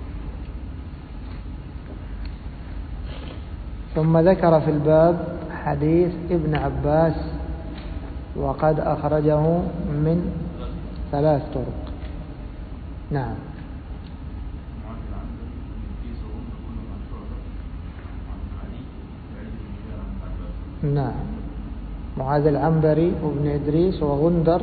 ثم ذكر في الباب حديث ابن عباس، وقد أخرجه من ثلاث طرق. نعم. نعم. معاذ العنبري وابن إدريس وغندر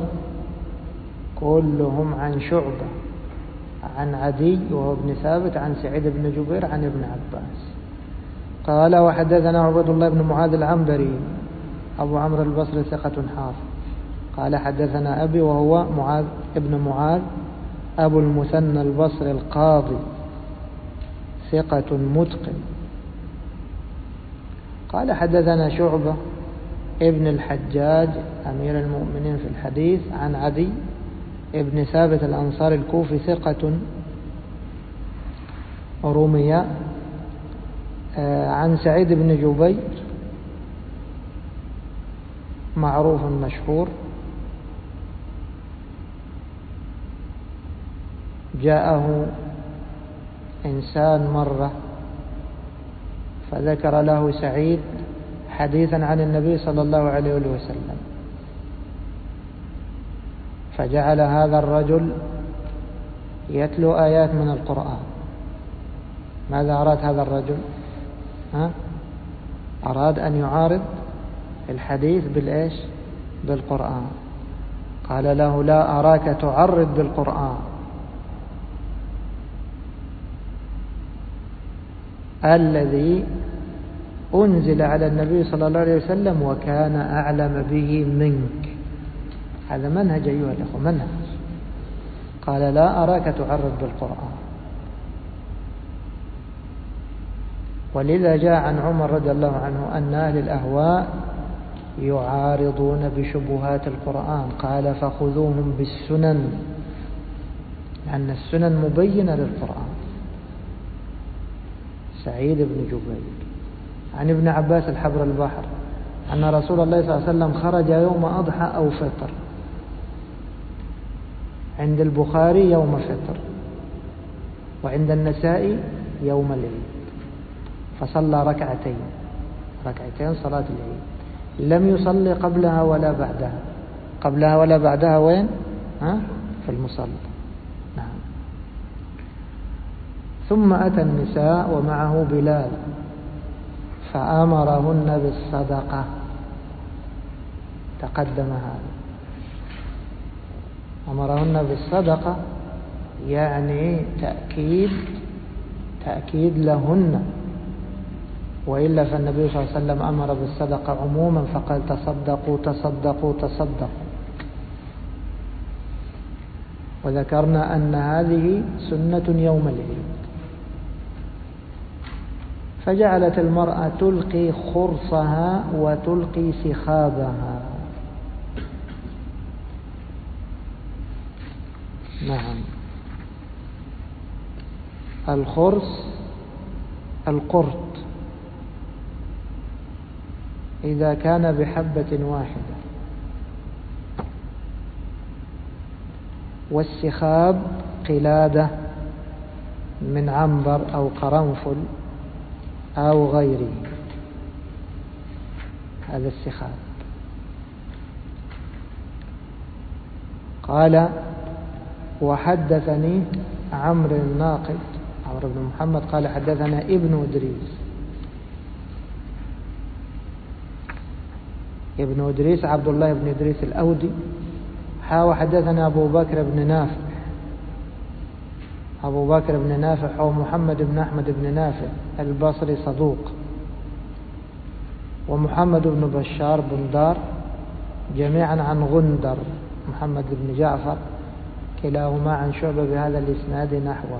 كلهم عن شعبة عن عدي وهو ابن ثابت عن سعيد بن جبير عن ابن عباس. قال: وحدثنا عبد الله بن معاذ العنبري أبو عمرو البصري ثقة حافظ. قال: حدثنا أبي وهو معاذ ابن معاذ أبو المثنى البصري القاضي ثقة متقن. قال: حدثنا شعبة ابن الحجاج أمير المؤمنين في الحديث عن عدي ابن ثابت الأنصاري الكوفي ثقة رمي عن سعيد بن جبير معروف مشهور. جاءه إنسان مرة فذكر له سعيد حديثا عن النبي صلى الله عليه وسلم، فجعل هذا الرجل يتلو آيات من القرآن. ماذا أراد هذا الرجل؟ ها؟ أراد أن يعارض الحديث بالإيش؟ بالقرآن. قال له: لا أراك تعرض بالقرآن، الذي أنزل على النبي صلى الله عليه وسلم وكان أعلم به منك. هذا منهج أيها الأخوة، منهج. قال: لا أراك تعرض بالقرآن. ولذا جاء عن عمر رضي الله عنه أن أهل الأهواء يعارضون بشبهات القرآن. قال: فخذوهم بالسنن، لأن السنن مبينة للقرآن. سعيد بن جبير عن ابن عباس الحبر البحر أن رسول الله صلى الله عليه وسلم خرج يوم أضحى أو فطر، عند البخاري يوم فطر، وعند النسائي يوم العيد، فصلى ركعتين ركعتين صلاة العيد، لم يصلي قبلها ولا بعدها. قبلها ولا بعدها وين؟ ها؟ في المصلى. نعم. ثم أتى النساء ومعه بلال فأمرهن بالصدقة. تقدم هذا، أمرهن بالصدقة يعني تأكيد تأكيد لهن، وإلا فالنبي صلى الله عليه وسلم أمر بالصدقة عموما فقال: تصدقوا تصدقوا تصدقوا. وذكرنا أن هذه سنة يوم العيد. فجعلت المرأة تلقي خرصها وتلقي سخابها. نعم. الخرص القرط إذا كان بحبة واحدة، والسخاب قلادة من عنبر أو قرنفل أو غيره، هذا السخاب. قال وحدثني عمرو الناقد عمرو بن محمد قال حدثنا ابن إدريس. ابن إدريس عبد الله بن إدريس الأودي. حا حدثنا أبو بكر بن نافع أبو بكر بن نافع هو محمد بن أحمد بن نافع البصري صدوق، ومحمد بن بشار بن دار، جميعا عن غندر محمد بن جعفر، كلاهما عن شعبة بهذا الإسناد نحوه.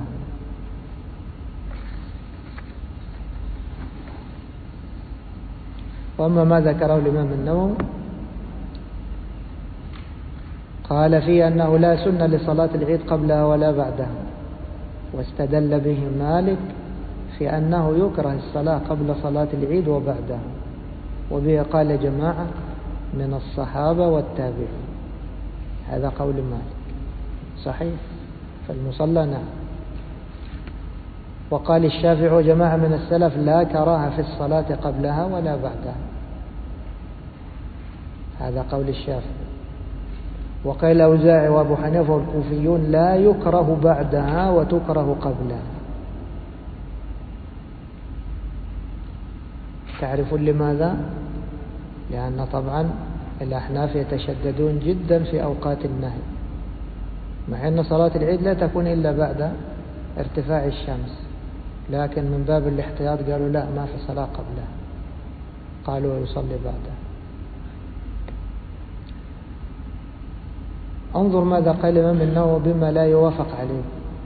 وأما ما ذكره الإمام النووي قال فيه أنه لا سنة لصلاة العيد قبلها ولا بعدها، واستدل به مالك في أنه يكره الصلاة قبل صلاة العيد وبعدها، وبه قال جماعة من الصحابة والتابعين. هذا قول مالك صحيح فالمصلى نعم. وقال الشافعي وجماعة من السلف لا كراهة في الصلاة قبلها ولا بعدها، هذا قول الشافعي. وقال الأوزاعي وأبو حنيفة والكوفيون لا يكره بعدها وتكره قبلها. تعرفون لماذا؟ لأن طبعا الأحناف يتشددون جدا في أوقات النهي، مع أن صلاة العيد لا تكون إلا بعد ارتفاع الشمس، لكن من باب الاحتياط قالوا لا، ما في صلاة قبلها، قالوا يصلي بعدها. انظر ماذا قال الإمام النووي بما لا يوافق عليه.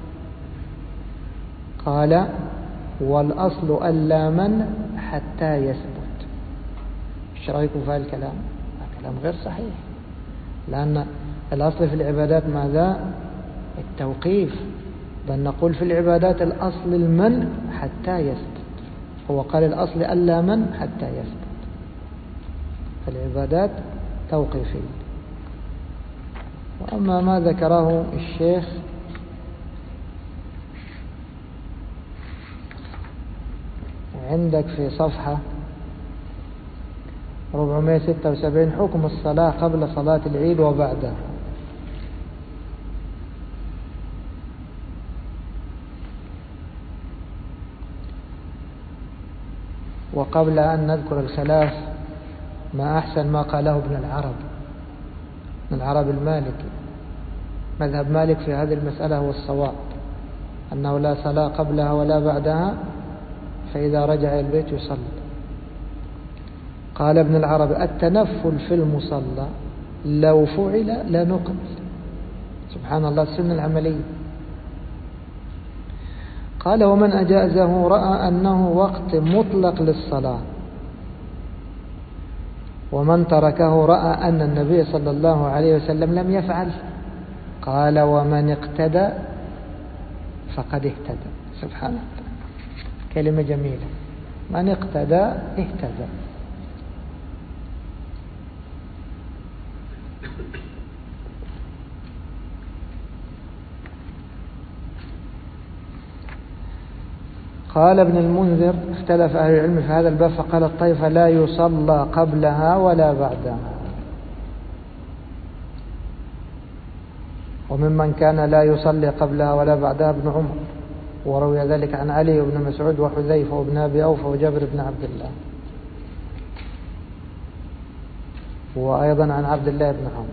قال والأصل ألا منع حتى يثبت. ايش رأيكم في هذا الكلام؟ كلام غير صحيح، لأن الأصل في العبادات ماذا؟ التوقيف، بل نقول في العبادات الأصل المنع حتى يثبت. هو قال الأصل ألا منع حتى يثبت، فالعبادات توقيفية. وأما ما ذكره الشيخ عندك في صفحة أربعمائة وستة وسبعين حكم الصلاة قبل صلاة العيد وبعدها. وقبل أن نذكر الخلاف ما أحسن ما قاله ابن العرب ابن العرب المالكي. مذهب مالك في هذه المسألة هو الصواب، أنه لا صلاة قبلها ولا بعدها، فإذا رجع إلى البيت يصلي. قال ابن العرب التنفل في المصلى لو فعل لنقض. سبحان الله السنة العملية. قال ومن أجازه رأى أنه وقت مطلق للصلاة، ومن تركه رأى أن النبي صلى الله عليه وسلم لم يفعل. قال ومن اقتدى فقد اهتدى. سبحان الله، كلمة جميلة، من اقتدى اهتدى. قال ابن المنذر اختلف أهل العلم في هذا الباب، فقال الطائفة لا يصلى قبلها ولا بعدها. وممن كان لا يصلي قبلها ولا بعدها ابن عمر، وروي ذلك عن علي بن مسعود وحذيفة وابن أبي أوفى وجابر بن عبد الله، وأيضا عن عبد الله بن عمر.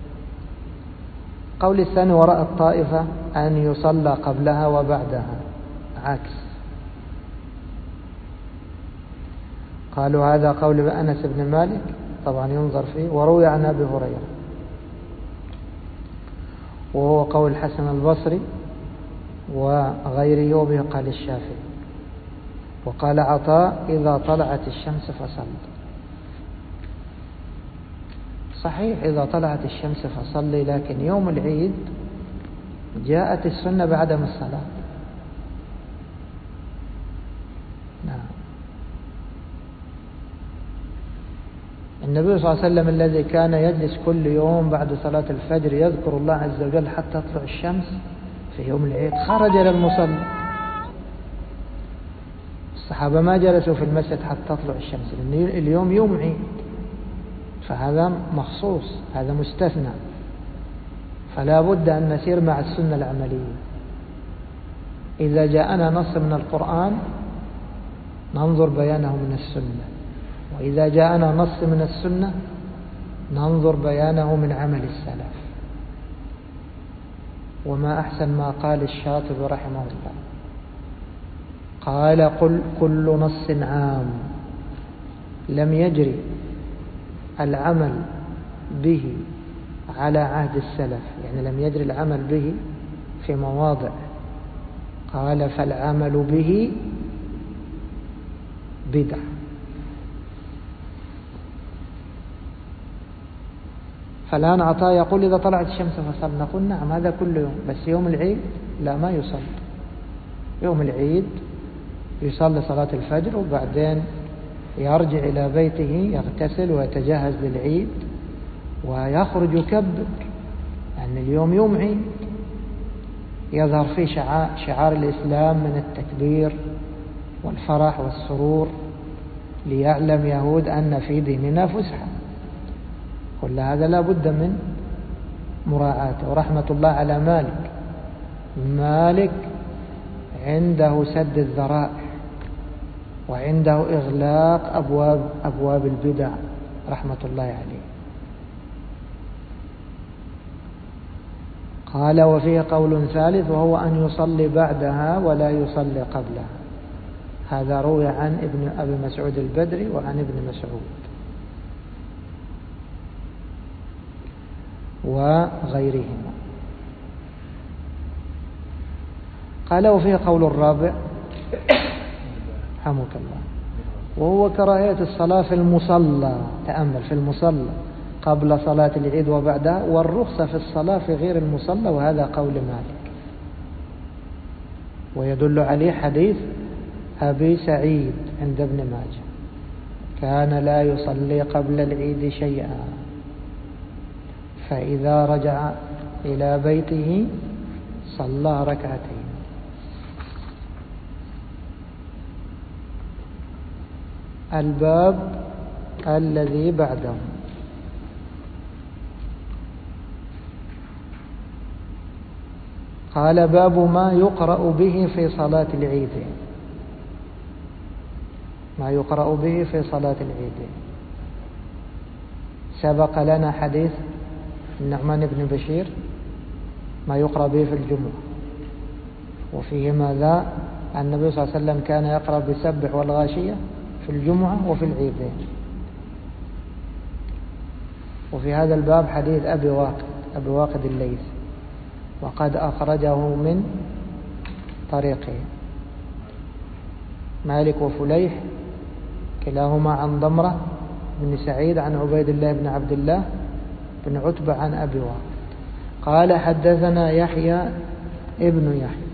قول الثاني ورأى الطائفة أن يصلى قبلها وبعدها، عكس. قالوا هذا قول أنس بن مالك، طبعا ينظر فيه، وروي عن أبي هريرة، وهو قول الحسن البصري وغيره، وبه قال الشافعي. وقال عطاء إذا طلعت الشمس فصل. صحيح إذا طلعت الشمس فصلي، لكن يوم العيد جاءت السنة بعدم الصلاة. نعم. النبي صلى الله عليه وسلم الذي كان يجلس كل يوم بعد صلاة الفجر يذكر الله عز وجل حتى تطلع الشمس في يوم العيد، خرج إلى المصلى الصحابة ما جلسوا في المسجد حتى تطلع الشمس، لأن اليوم يوم عيد، فهذا مخصوص، هذا مستثنى، فلا بد أن نسير مع السنة العملية. إذا جاءنا نص من القرآن ننظر بيانه من السنة، وإذا جاءنا نص من السنة ننظر بيانه من عمل السلف. وما أحسن ما قال الشاطبي رحمه الله، قال قل كل نص عام لم يجري العمل به على عهد السلف، يعني لم يجري العمل به في مواضع، قال فالعمل به بدعة. فالآن عطاء يقول إذا طلعت الشمس فصل، نقول نعم هذا كل يوم، بس يوم العيد لا ما يصلي. يوم العيد يصلي صلاة الفجر وبعدين يرجع إلى بيته يغتسل ويتجهز للعيد ويخرج يكبر، يعني اليوم يوم عيد يظهر فيه شعار, شعار الإسلام من التكبير والفرح والسرور، ليعلم يهود أن في ديننا فسحة. كل هذا لا بد من مراعاته. ورحمة الله على مالك، مالك عنده سد الذرائع وعنده إغلاق أبواب, أبواب البدع رحمة الله عليه. قال وفيه قول ثالث وهو أن يصلي بعدها ولا يصلي قبلها. هذا روي عن ابن أبي مسعود البدري وعن ابن مسعود وغيرهما. قال وفيه قول الرابع حمك الله، وهو كراهية الصلاة في المصلى، تأمل، في المصلى قبل صلاة العيد وبعدها، والرخصة في الصلاة في غير المصلى، وهذا قول مالك. ويدل عليه حديث أبي سعيد عند ابن ماجه، كان لا يصلي قبل العيد شيئا، فإذا رجع إلى بيته صلى ركعتين. الباب الذي بعده قال باب ما يقرأ به في صلاة العيدين. ما يقرأ به في صلاة العيدين. سبق لنا حديث النعمان بن بشير ما يقرأ به في الجمعة، وفيه ماذا؟ النبي صلى الله عليه وسلم كان يقرأ بسبح والغاشية في الجمعة وفي العيدين. وفي هذا الباب حديث أبي واقد أبي واقد الليث، وقد أخرجه من طريقه مالك وفليح كلاهما عن ضمرة بن سعيد عن عبيد الله بن عبد الله بن عتبة عن أبي واقد قال حدثنا يحيى ابن يحيى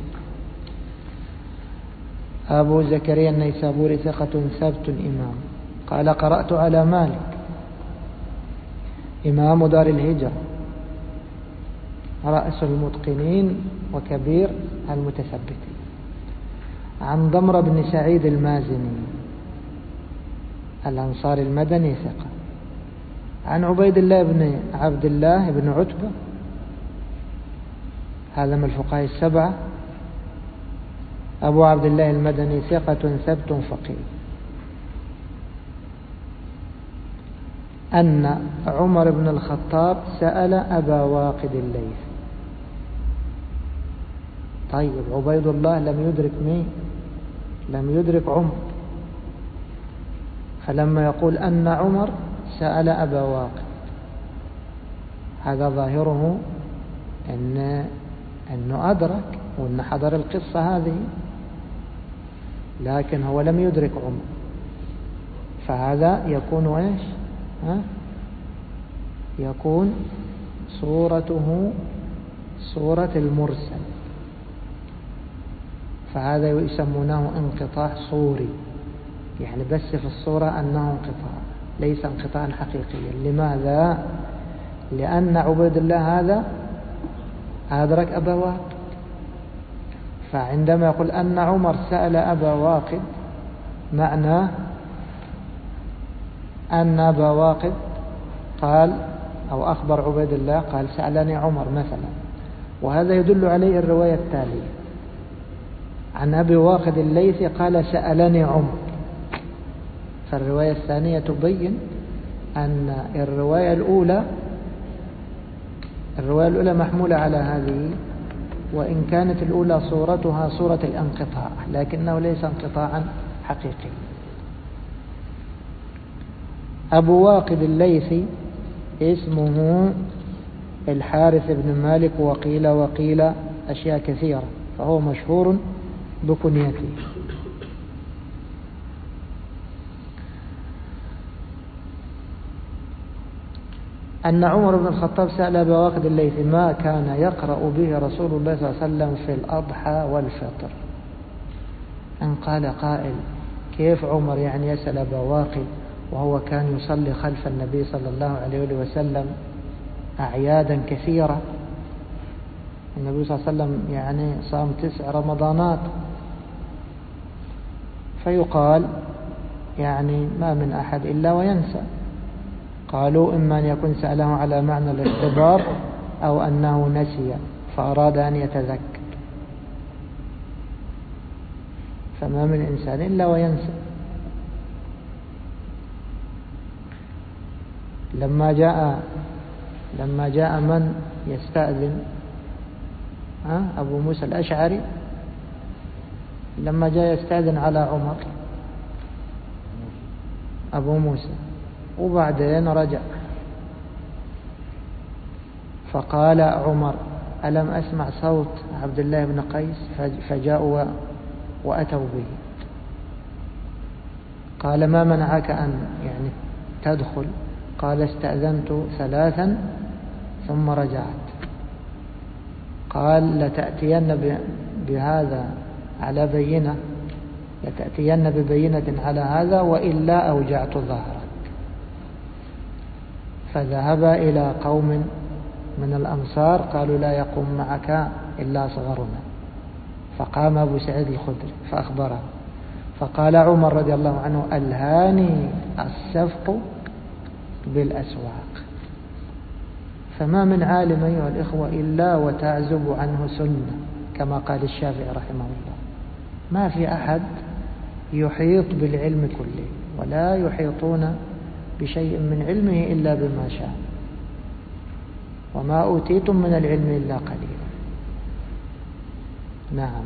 أبو زكريا النيسابوري ثقة ثبت إمام قال قرأت على مالك إمام دار الهجرة رأس المتقنين وكبير المتثبتين عن ضمرة بن سعيد المازني الأنصاري المدني ثقة عن عبيد الله بن عبد الله بن عتبة، هذا من الفقهاء السبعة، أبو عبد الله المدني ثقة ثبت فقيه، أن عمر بن الخطاب سأل أبا واقد الليث. طيب عبيد الله لم يدرك مين؟ لم يدرك عمر، فلما يقول أن عمر سأل أبا واقد هذا ظاهره أن أنه أدرك وأن حضر القصة هذه، لكن هو لم يدرك عمر، فهذا يكون إيش؟ ها؟ يكون صورته صورة المرسل، فهذا يسمونه انقطاع صوري، يعني بس في الصورة أنه انقطاع ليس انقطاعا حقيقيا. لماذا؟ لأن عبيد الله هذا أدرك أبا واقد، فعندما يقول أن عمر سأل أبا واقد معناه أن أبا واقد قال أو أخبر عبيد الله قال سألني عمر مثلا، وهذا يدل عليه الرواية التالية عن أبي واقد الليثي قال سألني عمر. فالرواية الثانية تبين أن الرواية الأولى الرواية الأولى محمولة على هذه، وإن كانت الأولى صورتها صورة الانقطاع لكنه ليس انقطاعا حقيقي. أبو واقد الليثي اسمه الحارث بن مالك، وقيل وقيل أشياء كثيرة، فهو مشهور بكنيته. أن عمر بن الخطاب سأل أبا واقد الليثي ما كان يقرأ به رسول الله صلى الله عليه وسلم في الأضحى والفطر. أن قال قائل كيف عمر يعني يسأل أبا واقد وهو كان يصلي خلف النبي صلى الله عليه وسلم أعيادا كثيرة؟ النبي صلى الله عليه وسلم يعني صام تسع رمضانات. فيقال يعني ما من أحد إلا وينسى. قالوا إما أن يكون سأله على معنى الاختبار أو أنه نسي فأراد أن يتذكر، فما من إنسان إلا وينسى. لما جاء لما جاء من يستأذن أبو موسى الأشعري، لما جاء يستأذن على عمر أبو موسى وبعدين رجع، فقال عمر ألم أسمع صوت عبد الله بن قيس؟ فجاءوا وأتوا به. قال ما منعك أن يعني تدخل؟ قال استأذنت ثلاثا ثم رجعت. قال لتأتين بهذا على بينة، لتأتين ببينة على هذا وإلا أوجعت ظهرك. فذهب إلى قوم من الأنصار قالوا لا يقوم معك إلا صغرنا، فقام أبو سعيد الخدري فأخبره، فقال عمر رضي الله عنه ألهاني السفق بالأسواق. فما من عالم أيها الإخوة إلا وتعزب عنه سنة، كما قال الشافعي رحمه الله. ما في أحد يحيط بالعلم كله، ولا يحيطون بشيء من علمه إلا بما شاء، وما أوتيتم من العلم إلا قليلا. نعم.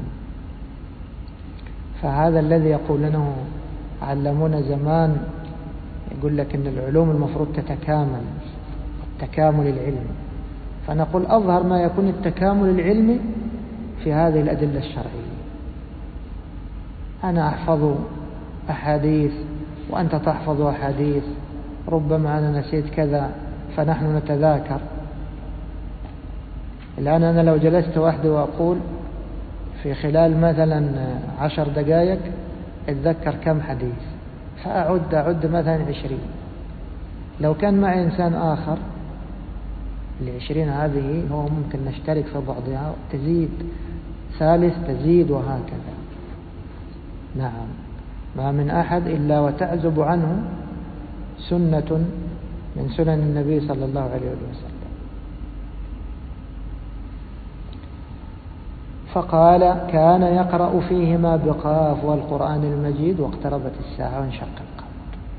فهذا الذي يقول لنا علمونا زمان، يقول لك إن العلوم المفروض تتكامل، التكامل العلمي. فنقول أظهر ما يكون التكامل العلمي في هذه الأدلة الشرعية. أنا أحفظ أحاديث وأنت تحفظ أحاديث، ربما أنا نسيت كذا فنحن نتذاكر. الآن أنا لو جلست وحدي وأقول في خلال مثلا عشر دقائق أتذكر كم حديث، فأعد أعد مثلا عشرين. لو كان معي إنسان آخر العشرين هذه هو ممكن نشترك في بعضها، تزيد ثالث تزيد وهكذا. نعم. ما من أحد إلا وتعزب عنه سنة من سنن النبي صلى الله عليه وسلم. فقال كان يقرأ فيهما بقاف والقرآن المجيد واقتربت الساعة وانشق القمر.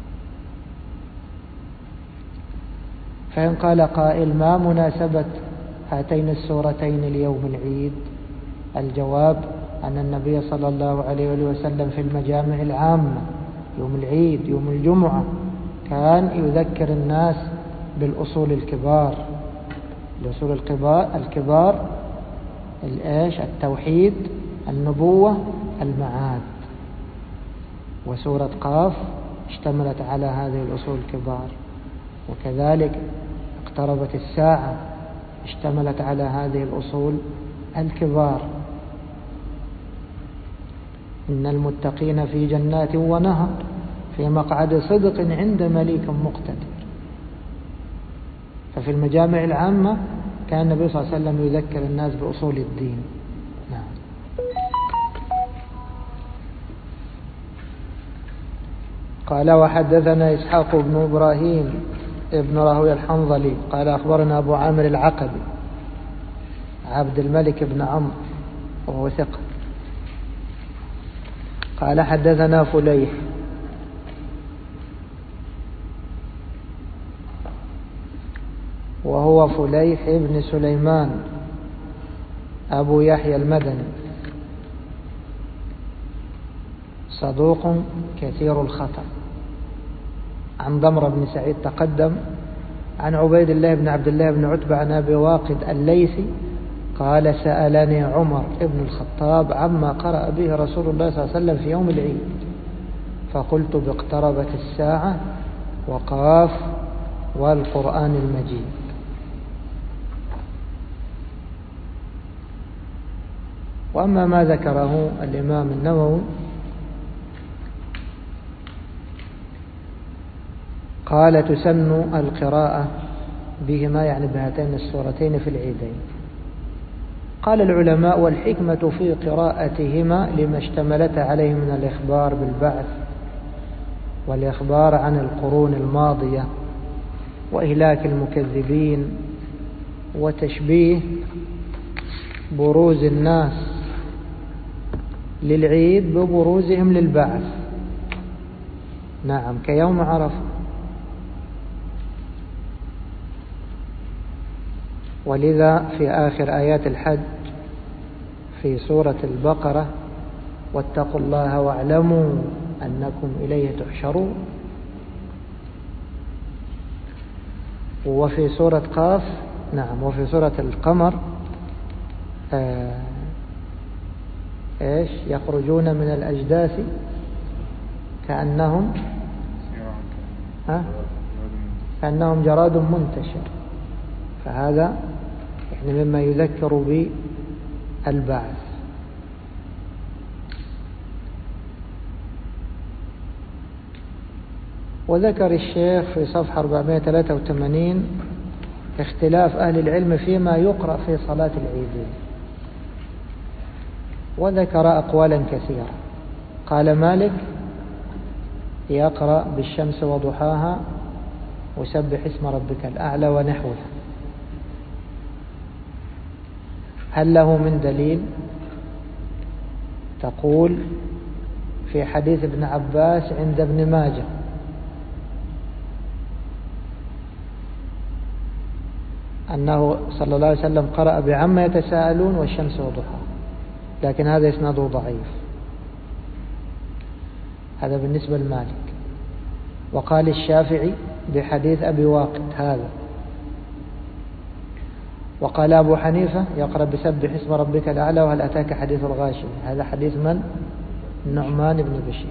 فإن قال قائل ما مناسبة هاتين السورتين اليوم العيد؟ الجواب أن النبي صلى الله عليه وسلم في المجامع العامة يوم العيد يوم الجمعة كان يذكر الناس بالأصول الكبار. الأصول الكبار الكبار الإيش؟ التوحيد، النبوة، المعاد. وسورة قاف اشتملت على هذه الأصول الكبار، وكذلك اقتربت الساعة اشتملت على هذه الأصول الكبار. إن المتقين في جنات ونهر في مقعد صدق عند مليك مقتدر. ففي المجامع العامة كان النبي صلى الله عليه وسلم يذكر الناس بأصول الدين. نعم. قال وحدثنا إسحاق بن إبراهيم ابن راهويه الحنظلي قال أخبرنا أبو عامر العقبي عبد الملك بن عمرو وهو ثقة قال حدثنا فليح وهو فليح بن سليمان أبو يحيى المدني صدوق كثير الخطأ عن ضمر بن سعيد تقدم عن عبيد الله بن عبد الله بن عتبة عن أبي واقد الليثي قال سألني عمر بن الخطاب عما قرأ به رسول الله صلى الله عليه وسلم في يوم العيد فقلت باقتربت الساعة وقاف والقرآن المجيد. وأما ما ذكره الإمام النووي قال تسن القراءة بهما يعني بهاتين السورتين في العيدين. قال العلماء والحكمة في قراءتهما لما اشتملت عليه من الإخبار بالبعث والإخبار عن القرون الماضية وإهلاك المكذبين وتشبيه بروز الناس للعيد ببروزهم للبعث. نعم كيوم عرفة. ولذا في آخر آيات الحج في سورة البقرة واتقوا الله واعلموا أنكم إليه تحشرون. وفي سورة قاف نعم وفي سورة القمر آه إيش يخرجون من الأجداث كأنهم ها كأنهم جراد منتشر. فهذا يعني مما يذكر بالبعث. وذكر الشيخ في صفحة أربعمائة وثلاثة وثمانين اختلاف أهل العلم فيما يقرأ في صلاة العيدين وذكر أقوالا كثيرة. قال مالك يقرأ بالشمس وضحاها وسبح اسم ربك الأعلى ونحوها. هل له من دليل؟ تقول في حديث ابن عباس عند ابن ماجه أنه صلى الله عليه وسلم قرأ بعما يتساءلون والشمس وضحاها، لكن هذا إسناده ضعيف. هذا بالنسبة لمالك. وقال الشافعي بحديث أبي واقد هذا. وقال أبو حنيفة يقرأ بسبح اسم ربك الأعلى وهل أتاك حديث الغاشية. هذا حديث من؟ النعمان بن بشير.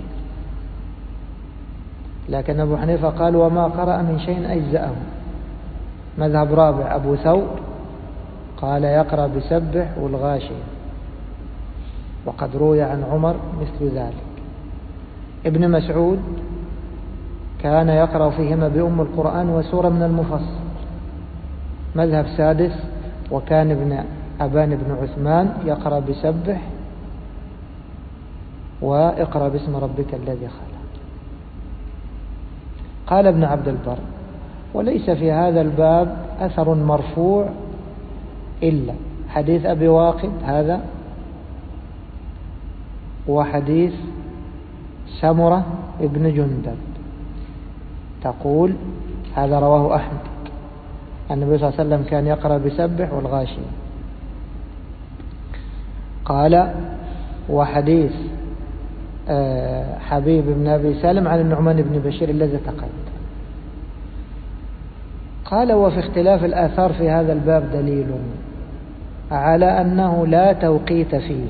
لكن أبو حنيفة قال وما قرأ من شيء أجزأه. مذهب رابع أبو ثور قال يقرأ بسبح والغاشية، وقد روي عن عمر مثل ذلك. ابن مسعود كان يقرأ فيهما بأم القرآن وسورة من المفصل. مذهب سادس وكان ابن أبان بن عثمان يقرأ بسبح واقرأ باسم ربك الذي خلق. قال ابن عبد البر وليس في هذا الباب أثر مرفوع إلا حديث أبي واقد هذا وحديث سمرة ابن جندب. تقول هذا رواه أحمد النبي صلى الله عليه وسلم كان يقرأ بسبح والغاشية. قال وحديث حبيب بن أبي سالم عن النعمان بن بشير الذي تقدم. قال وفي اختلاف الآثار في هذا الباب دليل على أنه لا توقيت فيه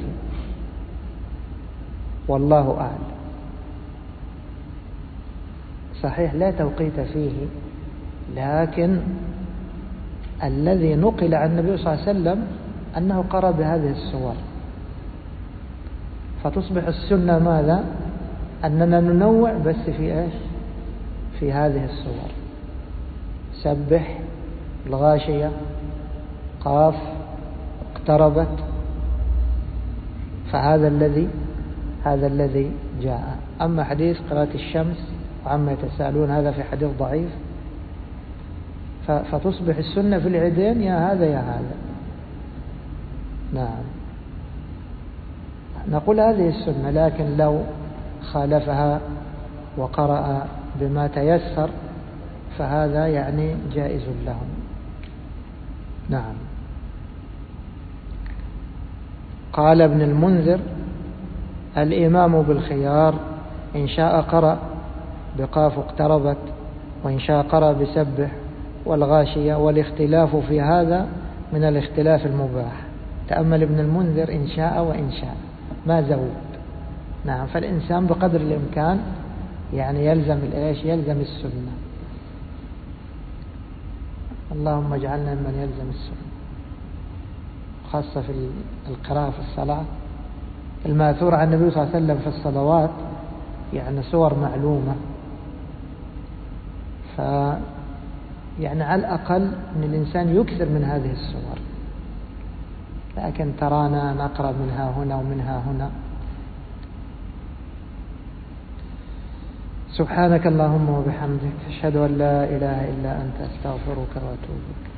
والله أعلم. صحيح لا توقيت فيه، لكن الذي نقل عن النبي صلى الله عليه وسلم أنه قرأ بهذه السور، فتصبح السنة ماذا؟ أننا ننوع بس في إيش؟ في هذه السور. سبح، الغاشية، قاف، اقتربت. فهذا الذي هذا الذي جاء. أما حديث قراءة الشمس وعما يتساءلون هذا في حديث ضعيف، فتصبح السنة في العيدين يا هذا يا هذا. نعم، نقول هذه السنة، لكن لو خالفها وقرأ بما تيسر فهذا يعني جائز لهم. نعم. قال ابن المنذر: الإمام بالخيار، إن شاء قرأ بقاف اقتربت، وإن شاء قرأ بسبح والغاشية، والاختلاف في هذا من الاختلاف المباح. تأمل ابن المنذر: إن شاء وإن شاء، ما زود. نعم، فالإنسان بقدر الإمكان يعني يلزم الإيش؟ يلزم السنة. اللهم اجعلنا من يلزم السنة، خاصة في القراءة في الصلاة. الماثور عن النبي صلى الله عليه وسلم في الصلوات يعني صور معلومة، ف يعني على الأقل أن الإنسان يكثر من هذه الصور، لكن ترانا نقرأ منها هنا ومنها هنا. سبحانك اللهم وبحمدك، أشهد أن لا إله إلا أنت، أستغفرك وأتوب إليك.